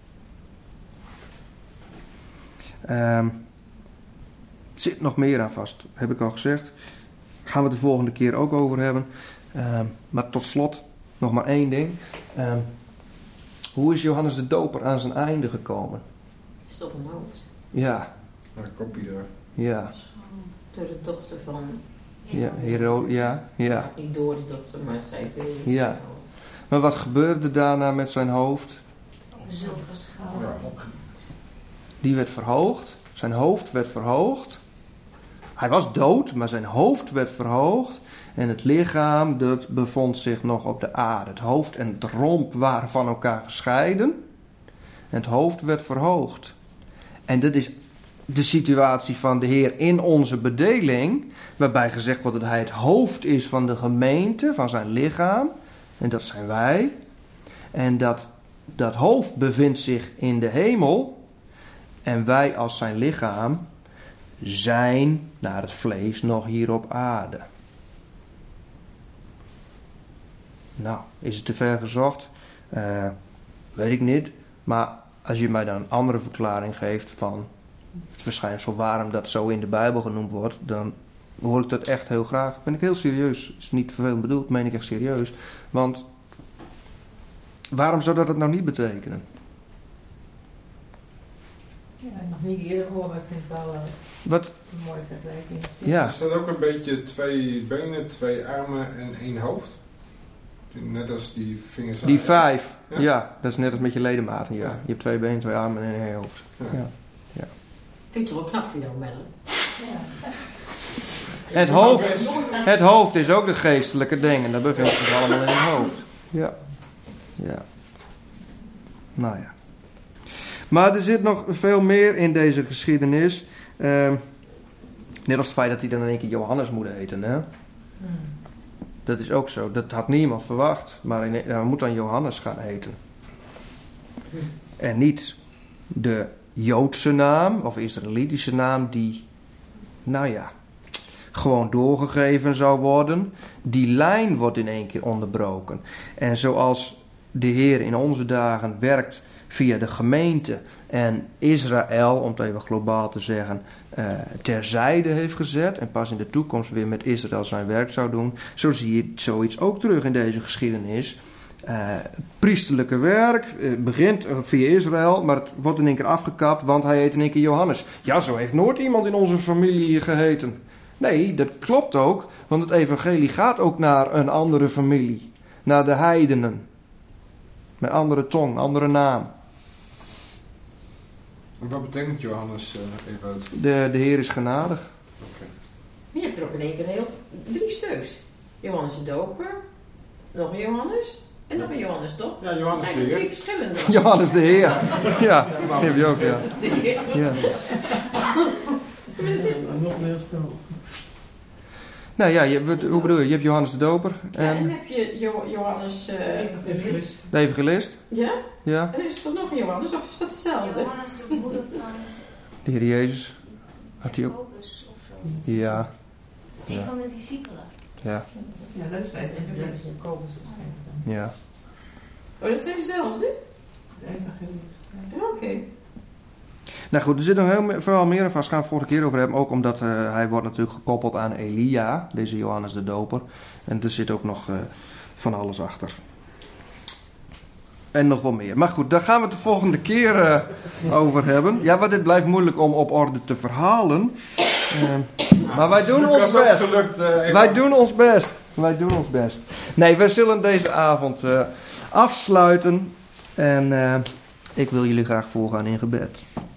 Um, er zit nog meer aan vast, heb ik al gezegd. Gaan we het de volgende keer ook over hebben. Um, maar tot slot nog maar één ding. Um, hoe is Johannes de Doper aan zijn einde gekomen? Is het op een hoofd? Ja. Een kopie daar. Ja. Door de dochter van... Ja, Hero, ja, ja. Niet door de dochter, maar zij wil. Ja. Maar wat gebeurde daarna met zijn hoofd? Een zilveren schaal. Die werd verhoogd. Zijn hoofd werd verhoogd. Hij was dood, maar zijn hoofd werd verhoogd. En het lichaam, dat bevond zich nog op de aarde. Het hoofd en het romp waren van elkaar gescheiden. En het hoofd werd verhoogd. En dit is de situatie van de Heer in onze bedeling. Waarbij gezegd wordt dat hij het hoofd is van de gemeente, van zijn lichaam. En dat zijn wij. En dat, dat hoofd bevindt zich in de hemel. En wij als zijn lichaam zijn naar het vlees nog hier op aarde. Nou, is het te ver gezocht? Uh, weet ik niet. Maar als je mij dan een andere verklaring geeft van het verschijnsel waarom dat zo in de Bijbel genoemd wordt, dan hoor ik dat echt heel graag. Ben ik heel serieus. Het is niet vervelend bedoeld, meen ik echt serieus. Want waarom zou dat het nou niet betekenen? Ja, nog niet eerder gehoord, maar ik vind het wel uh, Wat? een mooie vergelijking. Ja. Is dat ook een beetje twee benen, twee armen en één hoofd? Net als die vingers. Die vijf. Ja? Ja? Ja, dat is net als met je ledematen. Ja. Ja. Je hebt twee benen, twee armen en één hoofd. Ja. Ja. Ja. Vind je wel knap voor jou, Mellen? Ja. Het hoofd, het hoofd is ook de geestelijke dingen. Dat bevindt zich allemaal in het hoofd. Ja. Ja. Nou ja. Maar er zit nog veel meer in deze geschiedenis. Uh, net als het feit dat hij dan in één keer Johannes moet heten. Hè? Hmm. Dat is ook zo. Dat had niemand verwacht. Maar hij moet dan Johannes gaan heten. Hmm. En niet de Joodse naam of Israëlitische naam die, nou ja, gewoon doorgegeven zou worden. Die lijn wordt in één keer onderbroken. En zoals de Heer in onze dagen werkt via de gemeente en Israël, om het even globaal te zeggen, uh, terzijde heeft gezet en pas in de toekomst weer met Israël zijn werk zou doen. Zo zie je zoiets ook terug in deze geschiedenis. Uh, priesterlijke werk uh, begint via Israël, maar het wordt in één keer afgekapt, want hij heet in één keer Johannes. Ja, zo heeft nooit iemand in onze familie geheten. Nee, dat klopt ook, want het evangelie gaat ook naar een andere familie. Naar de heidenen. Met andere tong, andere naam. En wat betekent Johannes, uh, even uit? De, de Heer is genadig. Okay. Je hebt er ook in één keer heel, drie stuks. Johannes de Doper, nog een Johannes en nog een Johannes, toch? Ja, Johannes Dat de zijn er Heer. drie verschillende. Johannes de Heer. Ja, die heb je ook, ja. Ja. Nog meer snel. Nou ja, je, wat- hoe bedoel je? Je hebt Johannes de Doper Ja, en dan en heb je Jo- Johannes... eh, Evangelist. de evangelist. ja? Ja, En is er toch nog een Johannes of is dat hetzelfde? Johannes, de moeder van de Heer Jezus. Had hij ook? Jacobus of zo. Ja, Een Ja. van de discipelen. ja, Ja, dat is het. Dat is Jacobus waarschijnlijk. ja. Oh, dat zijn dezelfde? De evangelist. Ja, oké. Nou goed, er zit nog heel me- vooral meer aan vast. Gaan we vorige keer over hebben. Ook omdat uh, hij wordt natuurlijk gekoppeld aan Elia, deze Johannes de Doper. En er zit ook nog uh, van alles achter. En nog wel meer. Maar goed, daar gaan we het de volgende keer uh, over hebben. Ja, want dit blijft moeilijk om op orde te verhalen. Uh, Maar wij doen Lucas ons ook best. Gelukt, uh, Wij doen ons best. Wij doen ons best. Nee, we zullen deze avond uh, afsluiten. En uh, ik wil jullie graag voorgaan in gebed.